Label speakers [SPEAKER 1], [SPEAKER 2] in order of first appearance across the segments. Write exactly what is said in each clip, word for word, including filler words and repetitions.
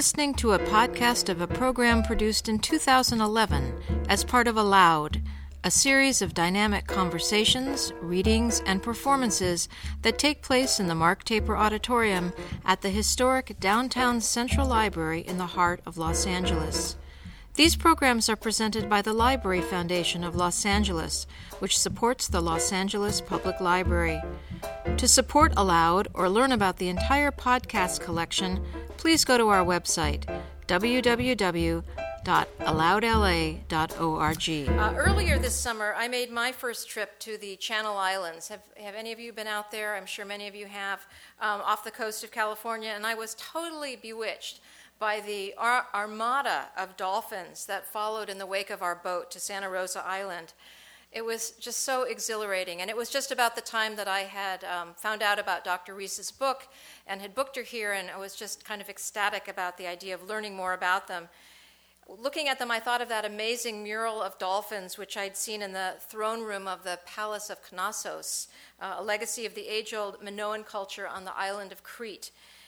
[SPEAKER 1] listening to a podcast of a program produced in two thousand eleven as part of Aloud, a series of dynamic conversations, readings, and performances that take place in the Mark Taper Auditorium at the historic downtown Central Library in the heart of Los Angeles. These programs are presented by the Library Foundation of Los Angeles, which supports the Los Angeles Public Library. To support Aloud or learn about the entire podcast collection, please go to our website, w w w dot aloud l a dot org. Uh, earlier this summer, I made my first trip to the Channel Islands. Have, have any of you been out there? I'm sure many of you have, um, off the coast of California, and I was totally bewitched by the ar- armada of dolphins that followed in the wake of our boat to Santa Rosa Island. It was just so exhilarating, and it was just about the time that I had um, found out about Doctor Rees's book and had booked her here, and I was just kind of ecstatic about the idea of learning more about them. Looking at them, I thought of that amazing mural of dolphins which I'd seen in the throne room of the Palace of Knossos, uh, a legacy of the age-old Minoan culture on the island of Crete.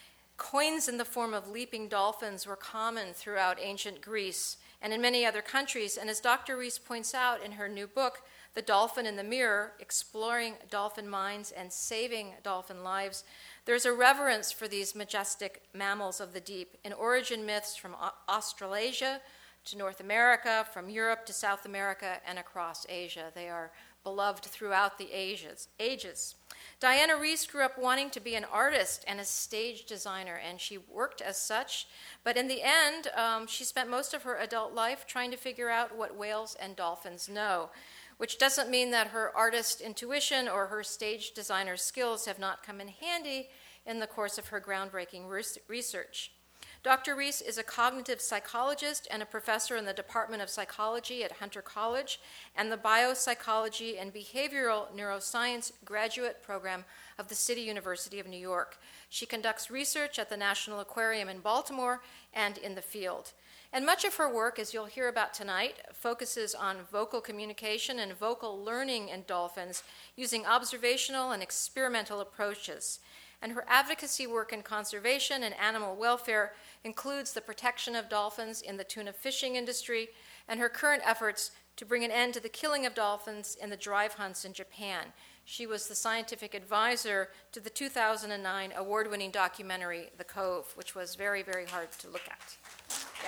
[SPEAKER 1] Coins in the form of leaping dolphins were common throughout ancient Greece and in many other countries, and as Doctor Rees points out in her new book, The Dolphin in the Mirror, Exploring Dolphin Minds and Saving Dolphin Lives, there's a reverence for these majestic mammals of the deep in origin myths from Australasia to North America, from Europe to South America, and across Asia. They are beloved throughout the ages. ages. Diana Rees grew up wanting to be an artist and a stage designer, and she worked as such. But in the end, um, she spent most of her adult life trying to figure out what whales and dolphins know, which doesn't mean that her artist intuition or her stage designer skills have not come in handy in the course of her groundbreaking research. Doctor Rees is a cognitive psychologist and a professor in the Department of Psychology at Hunter College and the Biopsychology and Behavioral Neuroscience graduate program of the City University of New York. She conducts research at the National Aquarium in Baltimore and in the field. And much of her work, as you'll hear about tonight, focuses on vocal communication and vocal learning in dolphins using observational and experimental approaches. And her advocacy work in conservation and animal welfare includes the protection of dolphins in the tuna fishing industry and her current efforts to bring an end to the killing of dolphins in the drive hunts in Japan. She was the scientific advisor to the two thousand nine award-winning documentary, The Cove, which was very, very hard to look at. Yeah.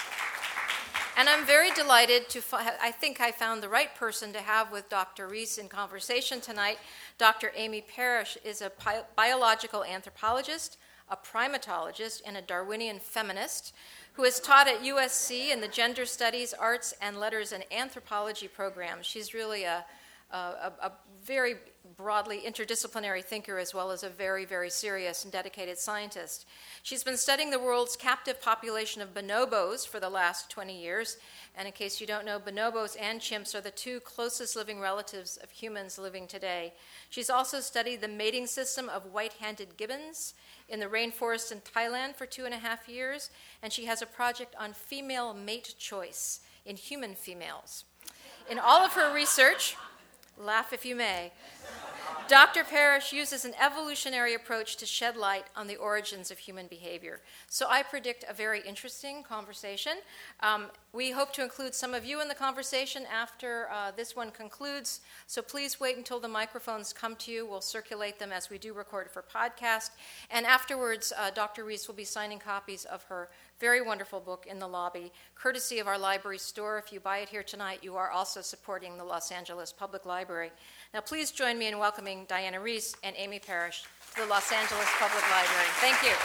[SPEAKER 1] And I'm very delighted to, fi- I think I found the right person to have with Doctor Rees in conversation tonight. Doctor Amy Parrish is a pi- biological anthropologist, a primatologist, and a Darwinian feminist who has taught at U S C in the Gender Studies, Arts, and Letters and Anthropology program. She's really a, a, a very broadly interdisciplinary thinker as well as a very, very serious and dedicated scientist. She's been studying the world's captive population of bonobos for the last twenty years. And in case you don't know, bonobos and chimps are the two closest living relatives of humans living today. She's also studied the mating system of white-handed gibbons in the rainforest in Thailand for two and a half years. And she has a project on female mate choice in human females. In all of her research, laugh if you may, Doctor Parrish uses an evolutionary approach to shed light on the origins of human behavior. So I predict a very interesting conversation. Um, we hope to include some of you in the conversation after uh, this one concludes. So please wait until the microphones come to you. We'll circulate them as we do record for podcast. And afterwards, uh, Doctor Rees will be signing copies of her very wonderful book in the lobby, courtesy of our library store. If you buy it here tonight, you are also supporting the Los Angeles Public Library. Now, please join me in welcoming Diana Rees and Amy Parrish to the Los Angeles Public Library. Thank you.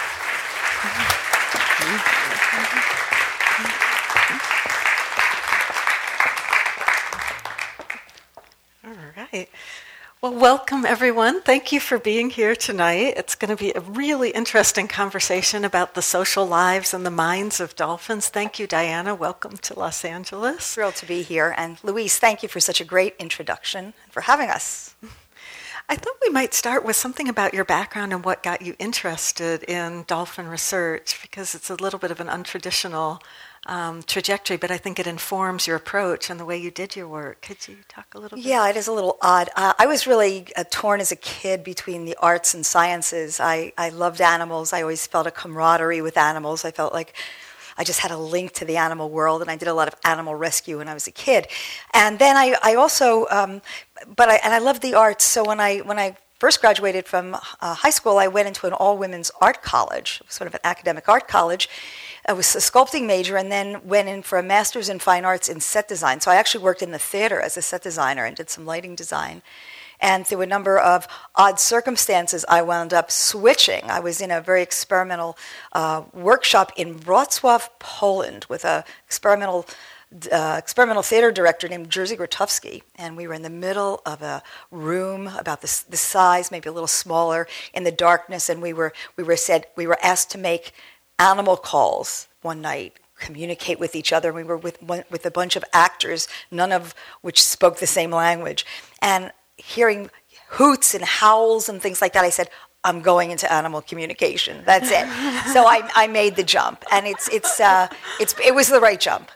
[SPEAKER 2] All right. Well, welcome, everyone. Thank you for being here tonight. It's going to be a really interesting conversation about the social lives and the minds of dolphins. Thank you, Diana. Welcome to Los Angeles.
[SPEAKER 3] Thrilled to be here. And Louise, thank you for such a great introduction and for having us.
[SPEAKER 2] I thought we might start with something about your background and what got you interested in dolphin research, because it's a little bit of an untraditional um, trajectory, but I think it informs your approach and the way you did your work. Could you talk a little bit?
[SPEAKER 3] Yeah, it is a little odd. Uh, I was really uh, torn as a kid between the arts and sciences. I, I loved animals. I always felt a camaraderie with animals. I felt like I just had a link to the animal world, and I did a lot of animal rescue when I was a kid. And then I, I also, um, but I, and I loved the arts. So when I when I first graduated from uh, high school, I went into an all-women's art college, sort of an academic art college. I was a sculpting major, and then went in for a master's in fine arts in set design. So I actually worked in the theater as a set designer and did some lighting design. And through a number of odd circumstances, I wound up switching. I was in a very experimental uh, workshop in Wrocław, Poland, with a experimental uh, experimental theater director named Jerzy Grotowski. And we were in the middle of a room about this, this size, maybe a little smaller, in the darkness. And we were we were said we were asked to make animal calls one night, communicate with each other. We were with one, with a bunch of actors, none of which spoke the same language. And hearing hoots and howls and things like that, I said, I'm going into animal communication. That's it. So I, I made the jump, and it's it's uh, it's it was the right jump.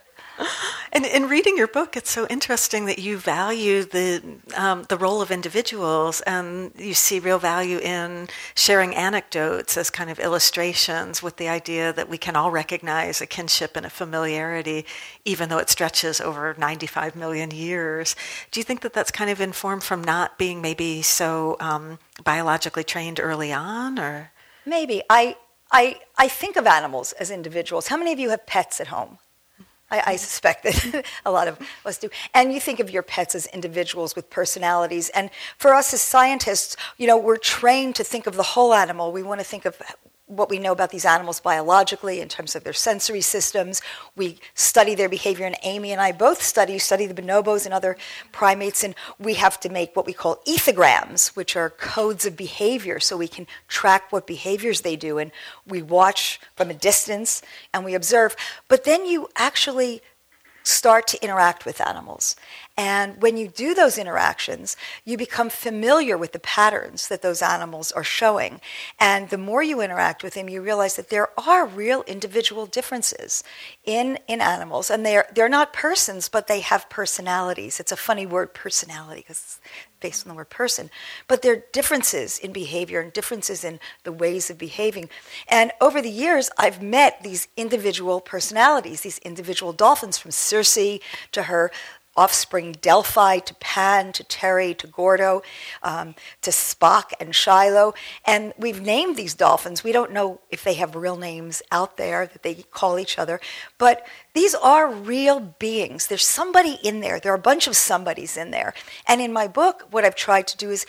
[SPEAKER 2] And in reading your book, it's so interesting that you value the um, the role of individuals, and you see real value in sharing anecdotes as kind of illustrations, with the idea that we can all recognize a kinship and a familiarity, even though it stretches over ninety-five million years. Do you think that that's kind of informed from not being maybe so um, biologically trained early on, or?
[SPEAKER 3] Maybe. I, I, I think of animals as individuals. How many of you have pets at home? I, I suspect that a lot of us do. And you think of your pets as individuals with personalities. And for us as scientists, you know, we're trained to think of the whole animal. We want to think of what we know about these animals biologically in terms of their sensory systems. We study their behavior, and Amy and I both study, study the bonobos and other primates, and we have to make what we call ethograms, which are codes of behavior, so we can track what behaviors they do, and we watch from a distance, and we observe. But then you actually start to interact with animals. And when you do those interactions, you become familiar with the patterns that those animals are showing. And the more you interact with them, you realize that there are real individual differences in, in animals. And they're, they're not persons, but they have personalities. It's a funny word, personality, because it's based on the word person. But there are differences in behavior and differences in the ways of behaving. And over the years, I've met these individual personalities, these individual dolphins, from Circe to her offspring Delphi, to Pan, to Terry, to Gordo, um, to Spock and Shiloh. And we've named these dolphins. We don't know if they have real names out there that they call each other, but these are real beings. There's somebody in there. There are a bunch of somebodies in there. And in my book, what I've tried to do is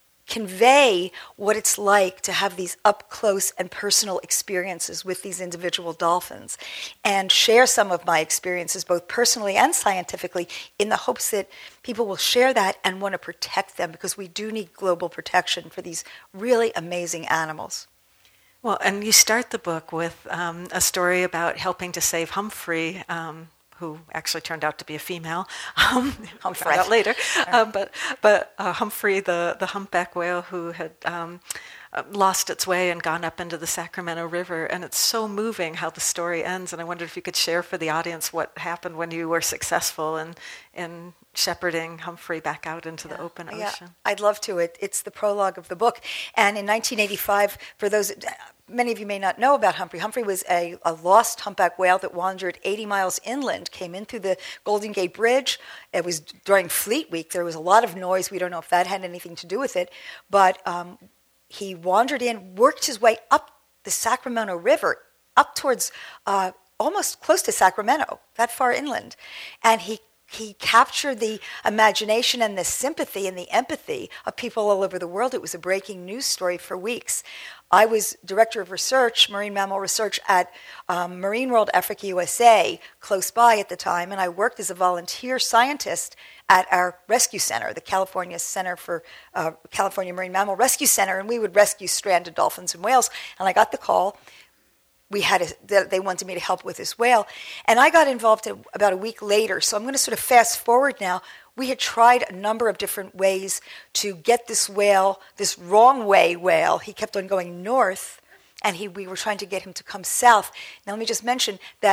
[SPEAKER 3] convey what it's like to have these up-close and personal experiences with these individual dolphins, and share some of my experiences both personally and scientifically, in the hopes that people will share that and want to protect them, because we do need global protection for these really amazing animals.
[SPEAKER 2] Well, and you start the book with um, a story about helping to save Humphrey, um, who actually turned out to be a female. Um, Humphrey. Found out later. Uh, but but uh, Humphrey, the, the humpback whale who had um, uh, lost its way and gone up into the Sacramento River. And it's so moving how the story ends. And I wondered if you could share for the audience what happened when you were successful in, in shepherding Humphrey back out into yeah. the open ocean.
[SPEAKER 3] Yeah, I'd love to. It, it's the prologue of the book. And in nineteen eighty-five, for those... Many of you may not know about Humphrey. Humphrey was a, a lost humpback whale that wandered eighty miles inland, came in through the Golden Gate Bridge. It was during Fleet Week. There was a lot of noise. We don't know if that had anything to do with it. But um, he wandered in, worked his way up the Sacramento River, up towards uh, almost close to Sacramento, that far inland. And he He captured the imagination and the sympathy and the empathy of people all over the world. It was a breaking news story for weeks. I was director of research, marine mammal research, at um, Marine World Africa U S A, close by at the time, and I worked as a volunteer scientist at our rescue center, the California Center for uh, California Marine Mammal Rescue Center, and we would rescue stranded dolphins and whales. And I got the call. We had a, they wanted me to help with this whale, and I got involved about a week later. So I'm going to sort of fast forward now. We had tried a number of different ways to get this whale, this wrong way whale. He kept on going north, and he, we were trying to get him to come south. Now let me just mention that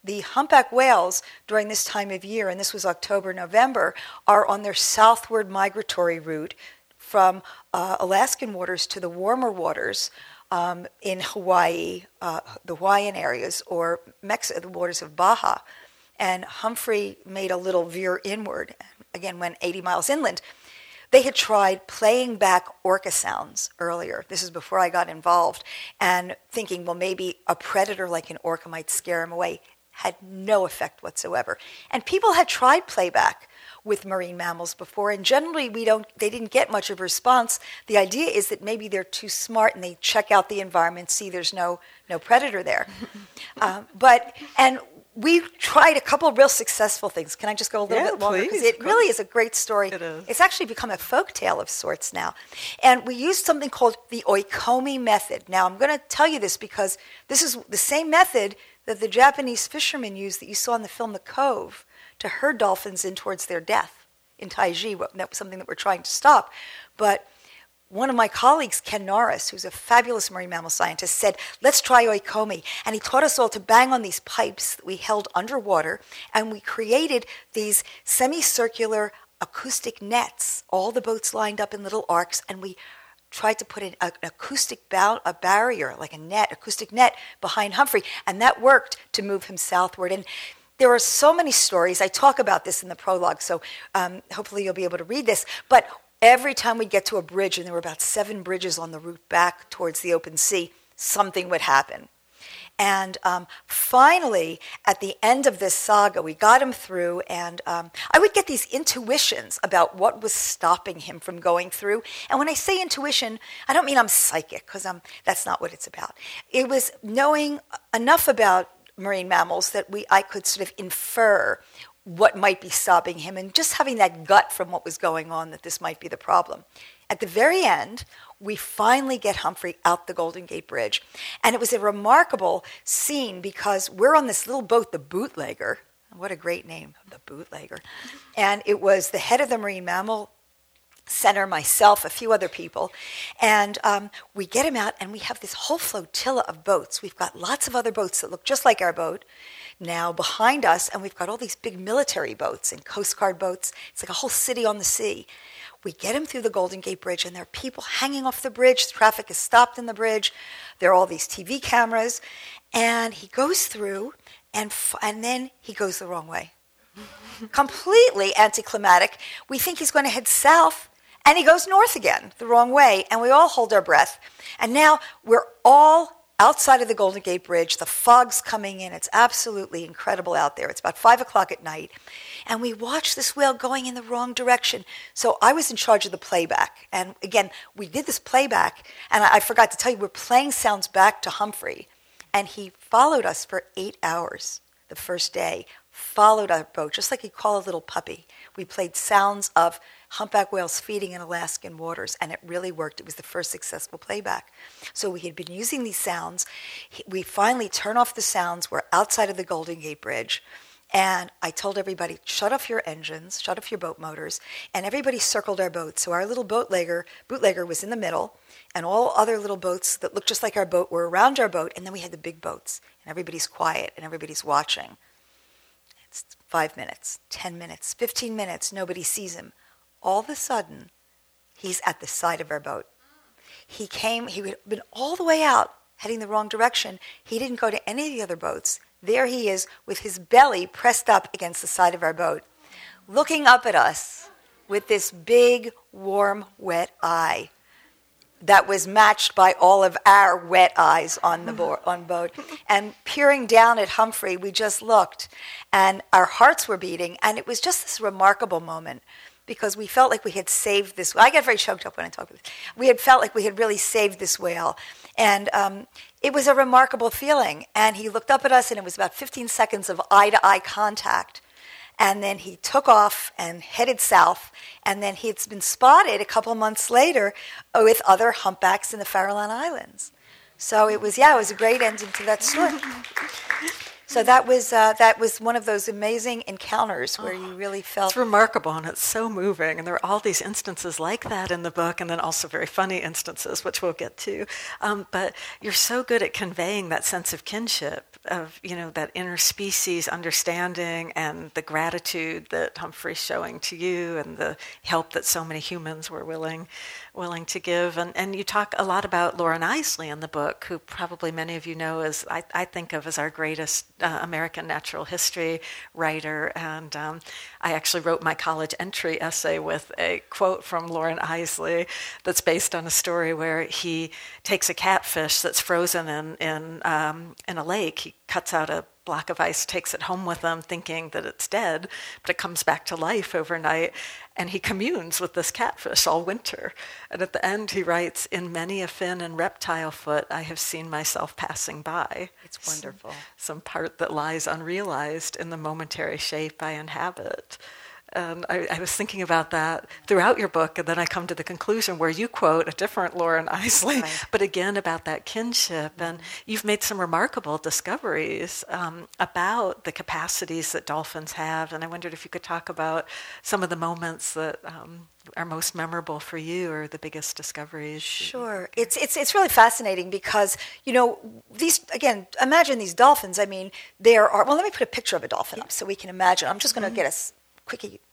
[SPEAKER 3] the humpback whales during this time of year, and this was October, November, are on their southward migratory route from uh, Alaskan waters to the warmer waters um, in Hawaii, uh, the Hawaiian areas, or Mexico, the waters of Baja. And Humphrey made a little veer inward, again, went eighty miles inland. They had tried playing back orca sounds earlier. This is before I got involved, and thinking, well, maybe a predator like an orca might scare him away. Had no effect whatsoever. And people had tried playback with marine mammals before, and generally we don't. They didn't get much of a response. The idea is that maybe they're too smart and they check out the environment, see there's no no predator there. um, but and we tried a couple of real successful things. Can I just go a little
[SPEAKER 2] yeah,
[SPEAKER 3] bit longer?
[SPEAKER 2] Because
[SPEAKER 3] it really is a great story.
[SPEAKER 2] It is.
[SPEAKER 3] It's actually become a folk tale of sorts now. And we used something called the oikomi method. Now, I'm going to tell you this because this is the same method that the Japanese fishermen used that you saw in the film The Cove to herd dolphins in towards their death in Taiji. That was something that we're trying to stop. But one of my colleagues, Ken Norris, who's a fabulous marine mammal scientist, said, let's try oikomi. And he taught us all to bang on these pipes that we held underwater, and we created these semicircular acoustic nets, all the boats lined up in little arcs, and we tried to put an, an acoustic ba- a barrier, like a net, acoustic net, behind Humphrey, and that worked to move him southward. And there are so many stories. I talk about this in the prologue, so um, hopefully you'll be able to read this. But every time we'd get to a bridge, and there were about seven bridges on the route back towards the open sea, something would happen. And um, finally, at the end of this saga, we got him through, and um, I would get these intuitions about what was stopping him from going through. And when I say intuition, I don't mean I'm psychic, because I'm, that's not what it's about. It was knowing enough about marine mammals that we I could sort of infer what might be stopping him, and just having that gut from what was going on that this might be the problem. At the very end, we finally get Humphrey out the Golden Gate Bridge. And it was a remarkable scene because we're on this little boat, the Bootlegger. What a great name, the Bootlegger. And it was the head of the Marine Mammal Center, myself, a few other people. And um, we get him out, and we have this whole flotilla of boats. We've got lots of other boats that look just like our boat now behind us, and we've got all these big military boats and Coast Guard boats. It's like a whole city on the sea. We get him through the Golden Gate Bridge, and there are people hanging off the bridge. The traffic is stopped in the bridge. There are all these T V cameras. And he goes through, and f- and then he goes the wrong way. Completely anticlimactic. We think he's going to head south, and he goes north again, the wrong way. And we all hold our breath. And now we're all outside of the Golden Gate Bridge. The fog's coming in. It's absolutely incredible out there. It's about five o'clock at night. And we watched this whale going in the wrong direction. So I was in charge of the playback. And again, we did this playback, and I, I forgot to tell you, we're playing sounds back to Humphrey. And he followed us for eight hours the first day, followed our boat, just like he'd call a little puppy. We played sounds of humpback whales feeding in Alaskan waters, and it really worked. It was the first successful playback. So we had been using these sounds. We finally turn off the sounds. We're outside of the Golden Gate Bridge. And I told everybody, shut off your engines, shut off your boat motors, and everybody circled our boat. So our little bootlegger, bootlegger was in the middle, and all other little boats that looked just like our boat were around our boat, and then we had the big boats, and everybody's quiet, and everybody's watching. It's five minutes, ten minutes, fifteen minutes, nobody sees him. All of a sudden, he's at the side of our boat. He came, he had been all the way out, heading the wrong direction. He didn't go to any of the other boats. There he is with his belly pressed up against the side of our boat, looking up at us with this big, warm, wet eye that was matched by all of our wet eyes on the board, on boat. And peering down at Humphrey, we just looked, and our hearts were beating, and it was just this remarkable moment because we felt like we had saved this. I get very choked up when I talk about this. We had felt like we had really saved this whale. And um, it was a remarkable feeling. And he looked up at us, and it was about fifteen seconds of eye-to-eye contact. And then he took off and headed south. And then he had been spotted a couple months later with other humpbacks in the Farallon Islands. So it was, yeah, it was a great ending to that story. So that was uh, that was one of those amazing encounters where you really felt...
[SPEAKER 2] It's remarkable, and it's so moving. And there are all these instances like that in the book, and then also very funny instances, which we'll get to. Um, but you're so good at conveying that sense of kinship of, you know, that interspecies understanding and the gratitude that Humphrey's showing to you and the help that so many humans were willing willing to give. And, and you talk a lot about Lauren Isley in the book, who probably many of you know as, I, I think of as our greatest uh, American natural history writer. And um, I actually wrote my college entry essay with a quote from Lauren Isley that's based on a story where he takes a catfish that's frozen in, in, um, in a lake. He cuts out a block of ice, takes it home with him thinking that it's dead, but it comes back to life overnight, and he communes with this catfish all winter. And at the end he writes, "In many a fin and reptile foot I have seen myself passing by."
[SPEAKER 3] It's wonderful.
[SPEAKER 2] Some, some part that lies unrealized in the momentary shape I inhabit. And I, I was thinking about that throughout your book, and then I come to the conclusion where you quote a different Lauren Isley,
[SPEAKER 3] right.
[SPEAKER 2] but again about that kinship. And you've made some remarkable discoveries um, about the capacities that dolphins have. And I wondered if you could talk about some of the moments that um, are most memorable for you, or the biggest discoveries.
[SPEAKER 3] Sure. It's, it's, it's really fascinating because, you know, these, again, imagine these dolphins. I mean, there are, well, let me put a picture of a dolphin up so we can imagine. I'm just going to mm-hmm. get us quickie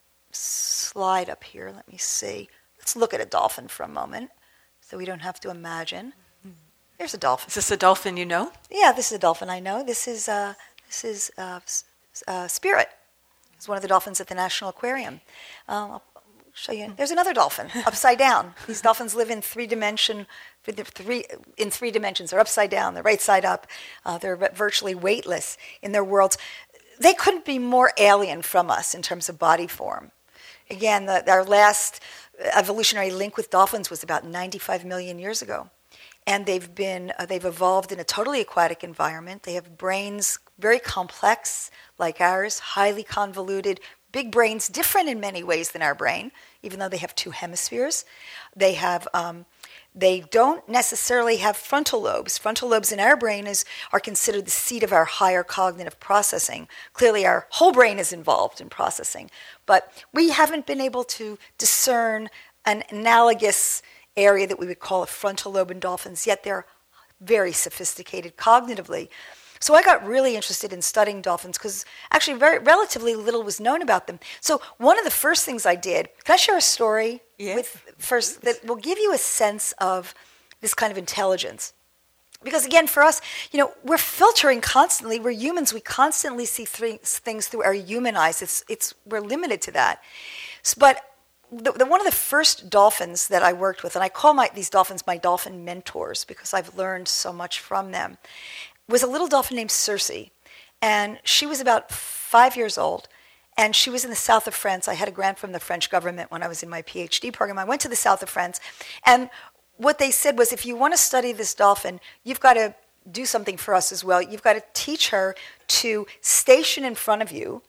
[SPEAKER 3] slide up here. Let me see. Let's look at a dolphin for a moment so we don't have to imagine. There's a dolphin.
[SPEAKER 2] Is this a dolphin you know?
[SPEAKER 3] Yeah, this is a dolphin I know. This is uh, this is uh, uh, Spirit. It's one of the dolphins at the National Aquarium. Uh, I'll show you. There's another dolphin upside down. These dolphins live in three dimension, three in three dimensions. They're upside down. They're right side up. Uh, they're virtually weightless in their worlds. They couldn't be more alien from us in terms of body form. Again, the, our last evolutionary link with dolphins was about ninety-five million years ago. And they've been, uh, they've evolved in a totally aquatic environment. They have brains very complex, like ours, highly convoluted, big brains, different in many ways than our brain, even though they have two hemispheres. They have... Um, They don't necessarily have frontal lobes. Frontal lobes in our brain is, are considered the seat of our higher cognitive processing. Clearly, our whole brain is involved in processing. But we haven't been able to discern an analogous area that we would call a frontal lobe in dolphins, yet they're very sophisticated cognitively. So I got really interested in studying dolphins because actually very relatively little was known about them. So one of the first things I did, can I share a story
[SPEAKER 2] yes.
[SPEAKER 3] with first that will give you a sense of this kind of intelligence? Because again, for us, you know, we're filtering constantly. We're humans. We constantly see th- things through our human eyes. It's it's we're limited to that. So, but the, the, one of the first dolphins that I worked with, and I call my these dolphins my dolphin mentors because I've learned so much from them, was a little dolphin named Circe. And she was about five years old, and she was in the south of France. I had a grant from the French government when I was in my PhD program. I went to the south of France, and what they said was, if you want to study this dolphin, you've got to do something for us as well. You've got to teach her to station in front of you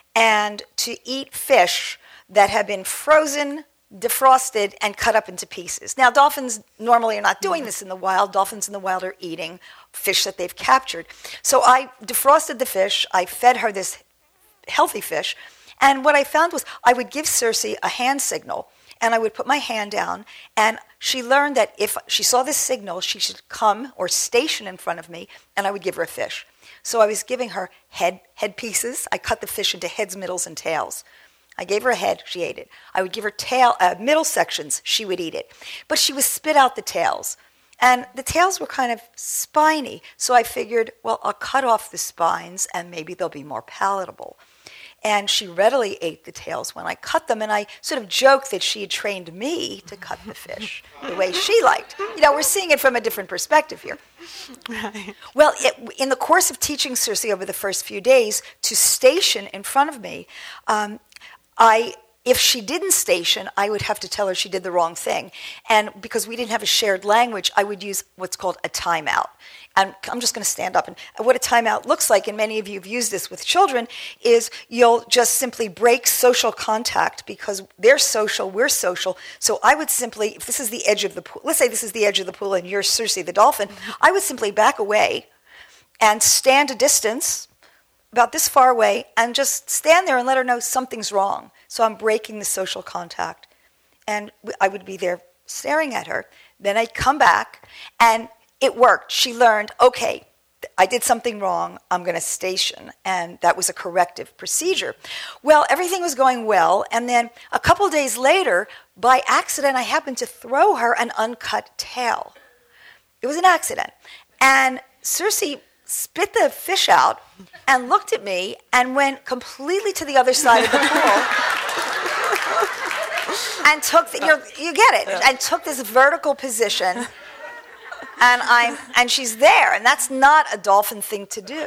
[SPEAKER 3] and to eat fish that have been frozen, defrosted, and cut up into pieces. Now, dolphins normally are not doing this in the wild. Dolphins in the wild are eating fish that they've captured. So I defrosted the fish. I fed her this healthy fish. And what I found was I would give Circe a hand signal, and I would put my hand down, and she learned that if she saw this signal, she should come or station in front of me, and I would give her a fish. So I was giving her head head pieces. I cut the fish into heads, middles, and tails. I gave her a head, she ate it. I would give her tail, uh, middle sections, she would eat it. But she would spit out the tails. And the tails were kind of spiny, so I figured, well, I'll cut off the spines and maybe they'll be more palatable. And she readily ate the tails when I cut them, and I sort of joked that she had trained me to cut the fish the way she liked. You know, we're seeing it from a different perspective here. Right. Well, it, in the course of teaching Circe over the first few days to station in front of me, um, I, if she didn't station, I would have to tell her she did the wrong thing. And because we didn't have a shared language, I would use what's called a timeout. And I'm just going to stand up. And what a timeout looks like, and many of you have used this with children, is you'll just simply break social contact because they're social, we're social. So I would simply, if this is the edge of the pool, let's say this is the edge of the pool and you're Circe the dolphin, I would simply back away and stand a distance about this far away and just stand there and let her know something's wrong. So I'm breaking the social contact. And I would be there staring at her. Then I'd come back, and it worked. She learned, okay, I did something wrong, I'm going to station. And that was a corrective procedure. Well, everything was going well. And then a couple days later, by accident, I happened to throw her an uncut tail. It was an accident. And Circe spit the fish out and looked at me and went completely to the other side of the pool. And took, the, you're, you get it, and took this vertical position. And I'm, and she's there, and that's not a dolphin thing to do.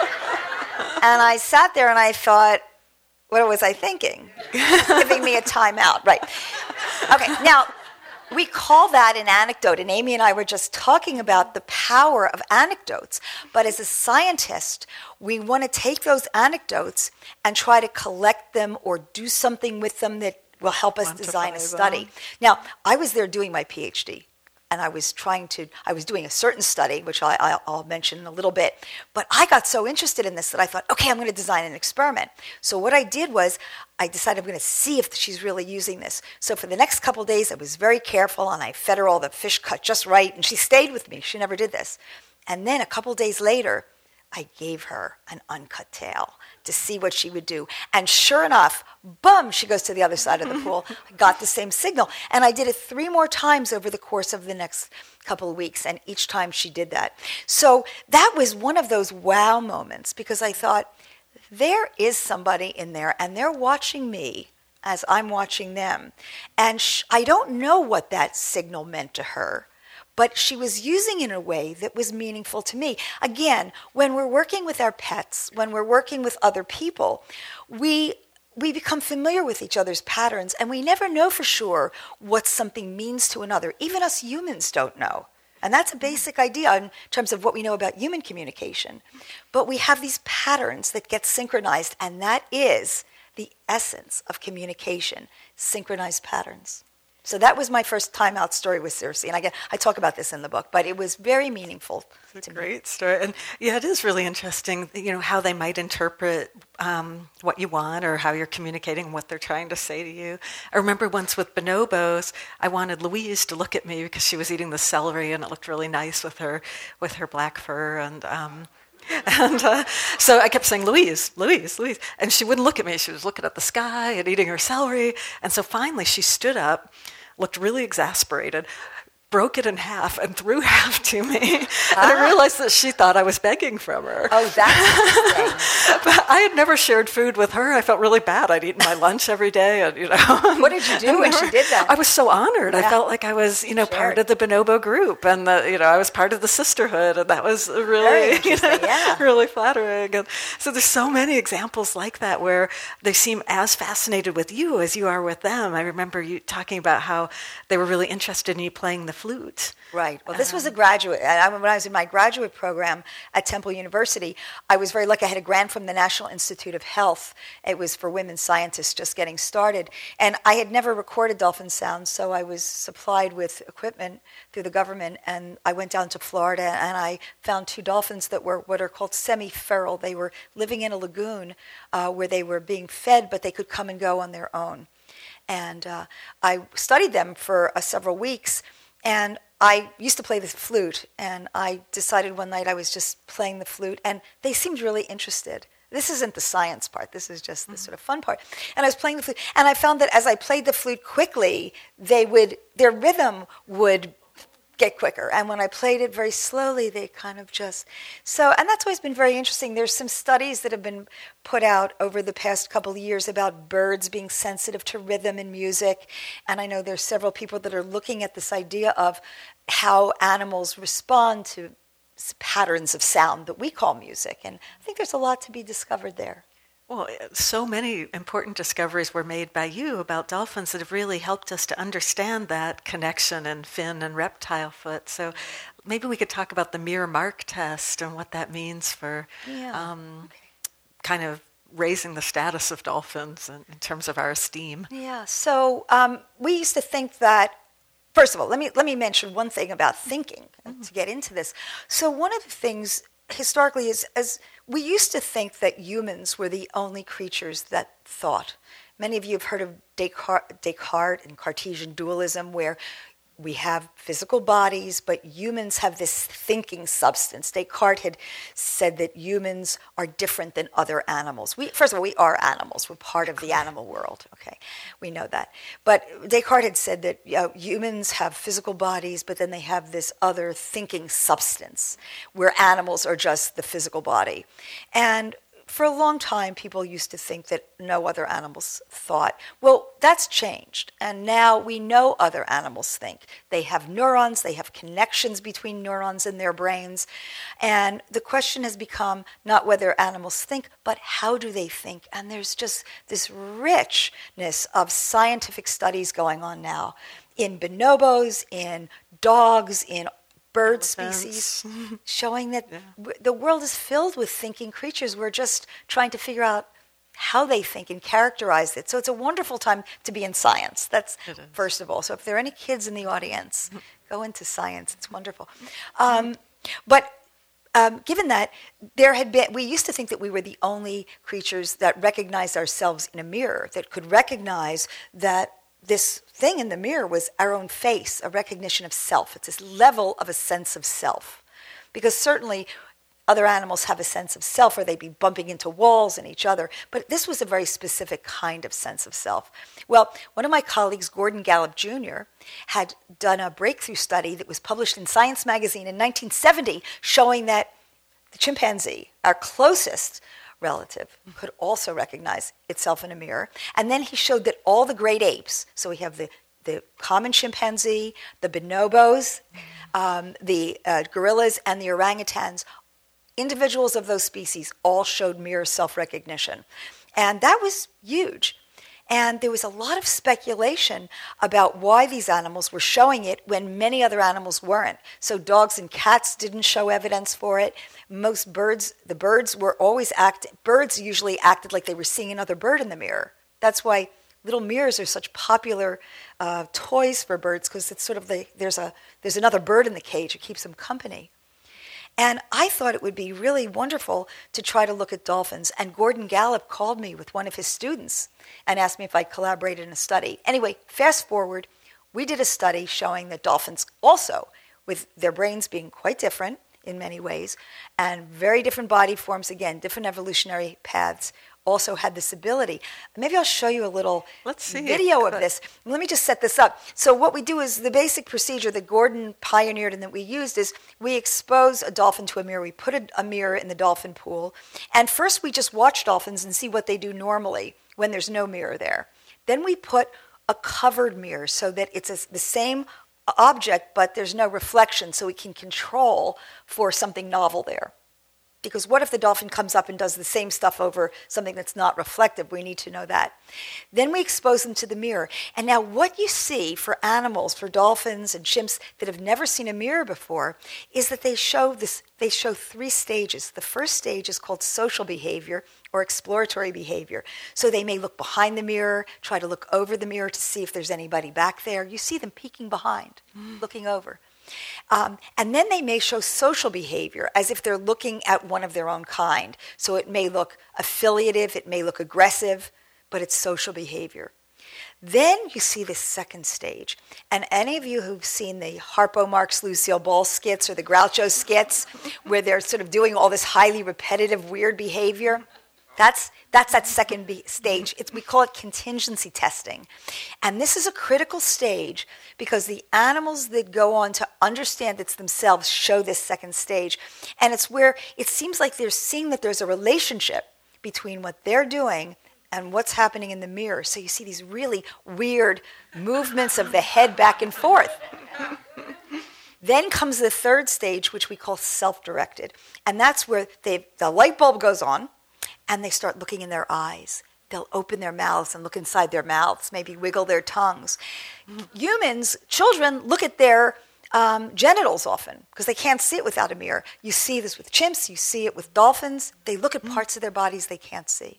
[SPEAKER 3] And I sat there and I thought, what was I thinking? Giving me a timeout, right? Okay, now we call that an anecdote, and Amy and I were just talking about the power of anecdotes. But as a scientist, we want to take those anecdotes and try to collect them or do something with them that will help us design a study. Now, I was there doing my PhD. And I was trying to, I was doing a certain study, which I, I'll, I'll mention in a little bit. But I got so interested in this that I thought, okay, I'm going to design an experiment. So what I did was I decided I'm going to see if she's really using this. So for the next couple of days, I was very careful, and I fed her all the fish cut just right. And she stayed with me. She never did this. And then a couple of days later, I gave her an uncut tail to see what she would do. And sure enough, boom, she goes to the other side of the pool. I got the same signal. And I did it three more times over the course of the next couple of weeks, and each time she did that. So that was one of those wow moments, because I thought, there is somebody in there, and they're watching me as I'm watching them. And sh- I don't know what that signal meant to her, but she was using it in a way that was meaningful to me. Again, when we're working with our pets, when we're working with other people, we we become familiar with each other's patterns, and we never know for sure what something means to another. Even us humans don't know. And that's a basic idea in terms of what we know about human communication. But we have these patterns that get synchronized, and that is the essence of communication, synchronized patterns. So that was my first time-out story with Circe, and I get I talk about this in the book, but it was very meaningful.
[SPEAKER 2] It's a great story, and yeah, it is really interesting. You know how they might interpret um, what you want, or how you're communicating what they're trying to say to you. I remember once with bonobos, I wanted Louise to look at me because she was eating the celery, and it looked really nice with her with her black fur, and. Um, And uh, so I kept saying, Louise, Louise, Louise. And she wouldn't look at me. She was looking at the sky and eating her celery. And so finally she stood up, looked really exasperated, broke it in half and threw half to me. Ah. And I realized that she thought I was begging from her.
[SPEAKER 3] Oh, that's interesting.
[SPEAKER 2] But I had never shared food with her. I felt really bad. I'd eaten my lunch every day. And, you know,
[SPEAKER 3] what did you do when she did that?
[SPEAKER 2] I was so honored.
[SPEAKER 3] Yeah.
[SPEAKER 2] I felt like I was, you know,
[SPEAKER 3] Shared.
[SPEAKER 2] part of the bonobo group, and the, you know, I was part of the sisterhood, and that was really, you know,
[SPEAKER 3] yeah.
[SPEAKER 2] really flattering. And so there's so many examples like that where they seem as fascinated with you as you are with them. I remember you talking about how they were really interested in you playing the flute.
[SPEAKER 3] Right. Well, this was a graduate. I, when I was in my graduate program at Temple University, I was very lucky. I had a grant from the National Institute of Health. It was for women scientists just getting started. And I had never recorded dolphin sounds, so I was supplied with equipment through the government. And I went down to Florida, and I found two dolphins that were what are called semi-feral. They were living in a lagoon uh, where they were being fed, but they could come and go on their own. And uh, I studied them for uh, several weeks, and I used to play the flute, and I decided one night I was just playing the flute, and they seemed really interested. This isn't the science part. This is just the sort of fun part. And I was playing the flute, and I found that as I played the flute quickly, they would their rhythm would get quicker. And when I played it very slowly, they kind of just... So, and that's always been very interesting. There's some studies that have been put out over the past couple of years about birds being sensitive to rhythm and music. And I know there's several people that are looking at this idea of how animals respond to patterns of sound that we call music. And I think there's a lot to be discovered there.
[SPEAKER 2] Well, so many important discoveries were made by you about dolphins that have really helped us to understand that connection in fin and reptile foot. So maybe we could talk about the Mir mark test and what that means for
[SPEAKER 3] yeah.
[SPEAKER 2] um, okay. kind of raising the status of dolphins in, in terms of our esteem.
[SPEAKER 3] Yeah, so um, we used to think that, first of all, let me let me mention one thing about thinking mm-hmm. to get into this. So one of the things historically is as we used to think that humans were the only creatures that thought. Many of you have heard of Descartes, Descartes and Cartesian dualism, where we have physical bodies, but humans have this thinking substance. Descartes had said that humans are different than other animals. We, first of all, we are animals. We're part of the animal world. Okay, we know that. But Descartes had said that you know, humans have physical bodies, but then they have this other thinking substance, where animals are just the physical body. And for a long time, people used to think that no other animals thought. Well, that's changed, and now we know other animals think. They have neurons, they have connections between neurons in their brains, and the question has become not whether animals think, but how do they think? And there's just this richness of scientific studies going on now in bonobos, in dogs, in bird species, showing that yeah. w- the world is filled with thinking creatures. We're just trying to figure out how they think and characterize it. So it's a wonderful time to be in science. That's first of all. So if there are any kids in the audience, go into science. It's wonderful. Um, but um, given that, there had been, we used to think that we were the only creatures that recognized ourselves in a mirror, that could recognize that this thing in the mirror was our own face, a recognition of self. It's this level of a sense of self. Because certainly other animals have a sense of self, or they'd be bumping into walls and each other. But this was a very specific kind of sense of self. Well, one of my colleagues, Gordon Gallup Junior, had done a breakthrough study that was published in Science magazine in nineteen seventy, showing that the chimpanzee, our closest relative, could also recognize itself in a mirror. And then he showed that all the great apes, so we have the, the common chimpanzee, the bonobos, um, the uh, gorillas, and the orangutans, individuals of those species all showed mirror self-recognition. And that was huge. And there was a lot of speculation about why these animals were showing it when many other animals weren't. So dogs and cats didn't show evidence for it. Most birds, the birds were always act. Birds usually acted like they were seeing another bird in the mirror. That's why little mirrors are such popular uh, toys for birds, because it's sort of the, there's a there's another bird in the cage. It keeps them company. And I thought it would be really wonderful to try to look at dolphins. And Gordon Gallup called me with one of his students and asked me if I'd collaborate in a study. Anyway, fast forward, we did a study showing that dolphins also, with their brains being quite different in many ways, and very different body forms, again, different evolutionary paths, also had this ability. Maybe I'll show you a little
[SPEAKER 2] Let's see
[SPEAKER 3] video
[SPEAKER 2] it.
[SPEAKER 3] of this. Let me just set this up. So what we do is the basic procedure that Gordon pioneered and that we used is we expose a dolphin to a mirror. We put a, a mirror in the dolphin pool. And first we just watch dolphins and see what they do normally when there's no mirror there. Then we put a covered mirror so that it's a, the same object, but there's no reflection, so we can control for something novel there. Because what if the dolphin comes up and does the same stuff over something that's not reflective? We need to know that. Then we expose them to the mirror. And now what you see for animals, for dolphins and chimps that have never seen a mirror before, is that they show this. They show three stages. The first stage is called social behavior or exploratory behavior. So they may look behind the mirror, try to look over the mirror to see if there's anybody back there. You see them peeking behind, mm. looking over. Um, and then they may show social behavior as if they're looking at one of their own kind. So it may look affiliative, it may look aggressive, but it's social behavior. Then you see this second stage. And any of you who've seen the Harpo Marx, Lucille Ball skits or the Groucho skits, where they're sort of doing all this highly repetitive, weird behavior, That's that's that second be- stage. It's, we call it contingency testing. And this is a critical stage because the animals that go on to understand it themselves show this second stage. And it's where it seems like they're seeing that there's a relationship between what they're doing and what's happening in the mirror. So you see these really weird movements of the head back and forth. Then comes the third stage, which we call self-directed. And that's where they, the light bulb goes on, and they start looking in their eyes. They'll open their mouths and look inside their mouths, maybe wiggle their tongues. Humans, children, look at their um, genitals often because they can't see it without a mirror. You see this with chimps. You see it with dolphins. They look at parts of their bodies they can't see.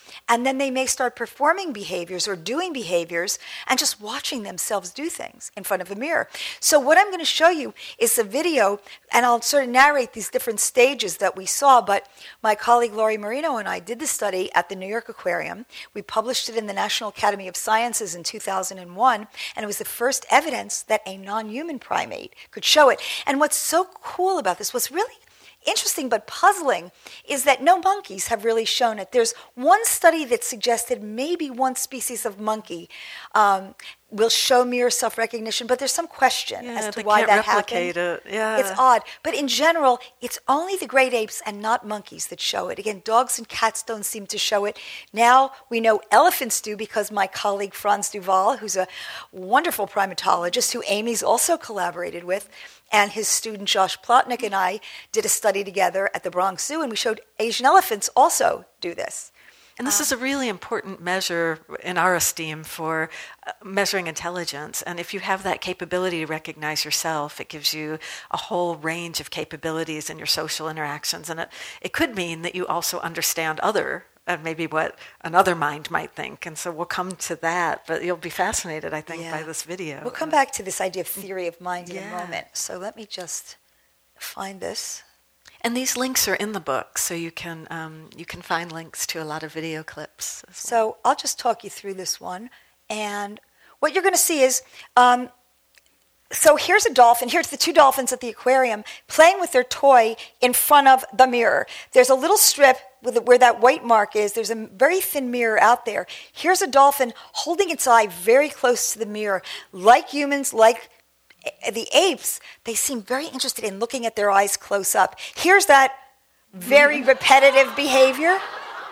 [SPEAKER 3] and then they may start performing behaviors or doing behaviors and just watching themselves do things in front of a mirror. So what I'm going to show you is a video, and I'll sort of narrate these different stages that we saw, but my colleague Laurie Marino and I did the study at the New York Aquarium. We published it in the National Academy of Sciences in two thousand one, and it was the first evidence that a non-human primate could show it. And what's so cool about this, what's really interesting but puzzling, is that no monkeys have really shown it. There's one study that suggested maybe one species of monkey um, will show mirror self-recognition, but there's some question
[SPEAKER 2] yeah,
[SPEAKER 3] as to
[SPEAKER 2] they
[SPEAKER 3] why
[SPEAKER 2] can't
[SPEAKER 3] that
[SPEAKER 2] replicate
[SPEAKER 3] happened.
[SPEAKER 2] It. Yeah.
[SPEAKER 3] It's odd. But in general, it's only the great apes and not monkeys that show it. Again, dogs and cats don't seem to show it. Now we know elephants do because my colleague Franz Duval, who's a wonderful primatologist who Amy's also collaborated with, and his student Josh Plotnick and I did a study together at the Bronx Zoo, and we showed Asian elephants also do this.
[SPEAKER 2] And this um, is a really important measure in our esteem for uh, measuring intelligence. And if you have that capability to recognize yourself, it gives you a whole range of capabilities in your social interactions. And it, it could mean that you also understand other, and maybe what another mind might think. And so we'll come to that, but you'll be fascinated, I think, yeah. by this video.
[SPEAKER 3] We'll come back to this idea of theory of mind
[SPEAKER 2] yeah.
[SPEAKER 3] in a moment. So let me just find this.
[SPEAKER 2] And these links are in the book, so you can um, you can find links to a lot of video clips as
[SPEAKER 3] So
[SPEAKER 2] well.
[SPEAKER 3] I'll just talk you through this one. And what you're going to see is, um, so here's a dolphin. Here's the two dolphins at the aquarium playing with their toy in front of the mirror. There's a little strip with where that white mark is. There's a very thin mirror out there. Here's a dolphin holding its eye very close to the mirror. Like humans, like the apes, they seem very interested in looking at their eyes close up. Here's that very repetitive behavior.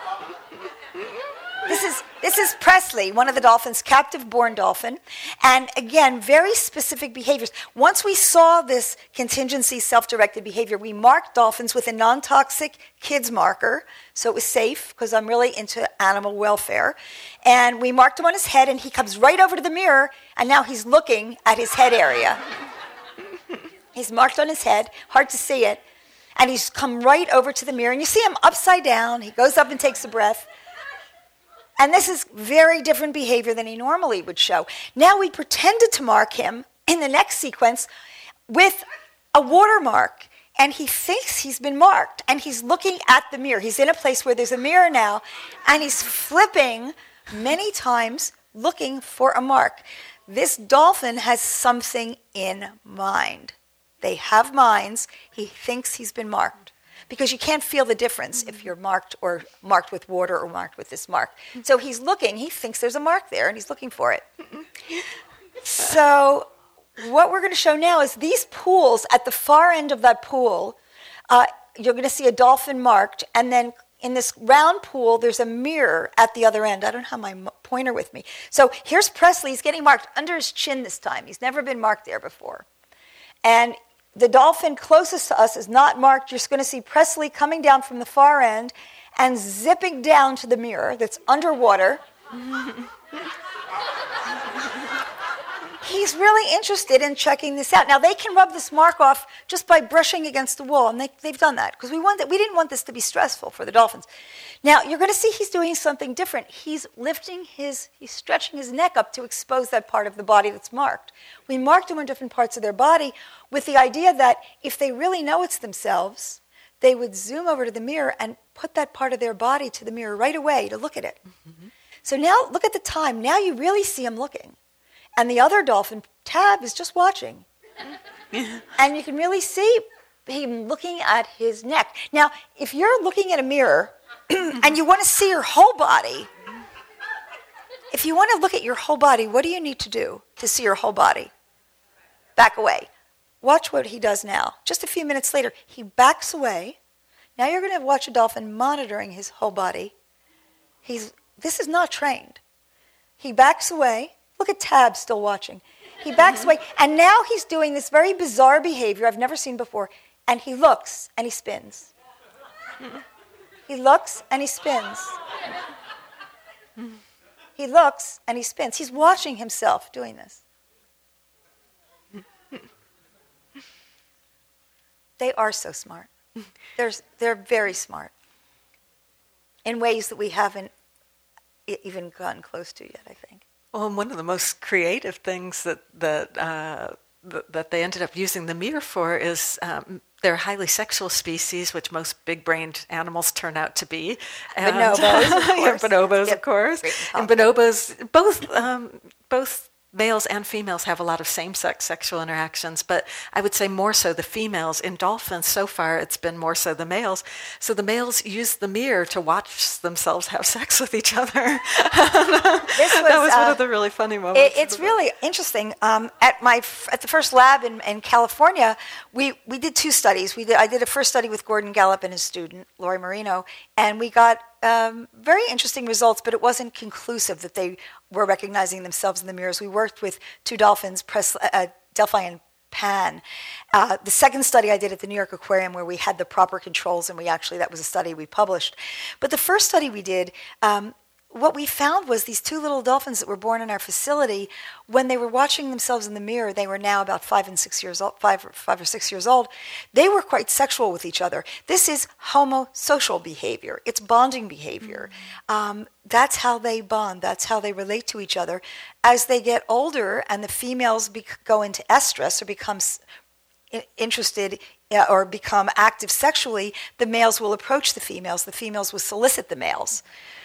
[SPEAKER 3] This is this is Presley, one of the dolphins, captive-born dolphin. And again, very specific behaviors. Once we saw this contingency self-directed behavior, we marked dolphins with a non-toxic kids marker, so it was safe, because I'm really into animal welfare. And we marked him on his head, and he comes right over to the mirror, and now he's looking at his head area. He's marked on his head, hard to see it, and he's come right over to the mirror, and you see him upside down. He goes up and takes a breath. And this is very different behavior than he normally would show. Now we pretended to mark him in the next sequence with a watermark, and he thinks he's been marked, and he's looking at the mirror. He's in a place where there's a mirror now, and he's flipping many times looking for a mark. This dolphin has something in mind. They have minds. He thinks he's been marked, because you can't feel the difference if you're marked or marked with water or marked with this mark. So he's looking. He thinks there's a mark there, and he's looking for it. So what we're going to show now is these pools. At the far end of that pool, uh, you're going to see a dolphin marked, and then in this round pool, there's a mirror at the other end. I don't have my pointer with me. So here's Presley. He's getting marked under his chin this time. He's never been marked there before. And the dolphin closest to us is not marked. You're going to see Presley coming down from the far end and zipping down to the mirror that's underwater. He's really interested in checking this out. Now, they can rub this mark off just by brushing against the wall, and they, they've done that, because we want that. We didn't want this to be stressful for the dolphins. Now, you're going to see he's doing something different. He's lifting his, he's stretching his neck up to expose that part of the body that's marked. We marked them on different parts of their body with the idea that if they really know it's themselves, they would zoom over to the mirror and put that part of their body to the mirror right away to look at it. Mm-hmm. So now, look at the time. Now you really see him looking. And the other dolphin, Tab, is just watching. And you can really see him looking at his neck. Now, if you're looking at a mirror and you want to see your whole body, if you want to look at your whole body, what do you need to do to see your whole body? Back away. Watch what he does now. Just a few minutes later, he backs away. Now you're going to watch a dolphin monitoring his whole body. He's, this is not trained. He backs away. Look at Tab still watching. He backs away, and now he's doing this very bizarre behavior I've never seen before, and he looks and he spins. He looks and he spins. He looks and he spins. He's watching himself doing this. They are so smart. They're, they're very smart in ways that we haven't e- even gotten close to yet, I think.
[SPEAKER 2] Well, and one of the most creative things that that uh, th- that they ended up using the mirror for is um, they're a highly sexual species, which most big-brained animals turn out to be. And,
[SPEAKER 3] Bonobos, of course.
[SPEAKER 2] yeah, bonobos,
[SPEAKER 3] Yep.
[SPEAKER 2] of course.
[SPEAKER 3] Great
[SPEAKER 2] And
[SPEAKER 3] compliment.
[SPEAKER 2] bonobos, both um, both males and females have a lot of same-sex sexual interactions, but I would say more so the females. In dolphins, so far, it's been more so the males. So the males use the mirror to watch themselves have sex with each other.
[SPEAKER 3] This was,
[SPEAKER 2] that was one
[SPEAKER 3] uh,
[SPEAKER 2] of the really funny moments.
[SPEAKER 3] It, it's really interesting. Um, at my f- at the first lab in, in California, we, we did two studies. We did, I did a first study with Gordon Gallup and his student Lori Marino, and we got um, very interesting results. But it wasn't conclusive that they were recognizing themselves in the mirrors. We worked with two dolphins, Pres- uh, Delphi and Pan. Uh, the second study I did at the New York Aquarium, where we had the proper controls, and we actually that was a study we published. But the first study we did. Um, What we found was these two little dolphins that were born in our facility, when they were watching themselves in the mirror, they were now about five and six years old, five or five or six years old. They were quite sexual with each other. This is homosocial behavior. It's bonding behavior. Mm-hmm. Um, that's how they bond. That's how they relate to each other. As they get older and the females bec- go into estrus or become s- interested uh, or become active sexually, the males will approach the females. The females will solicit the males.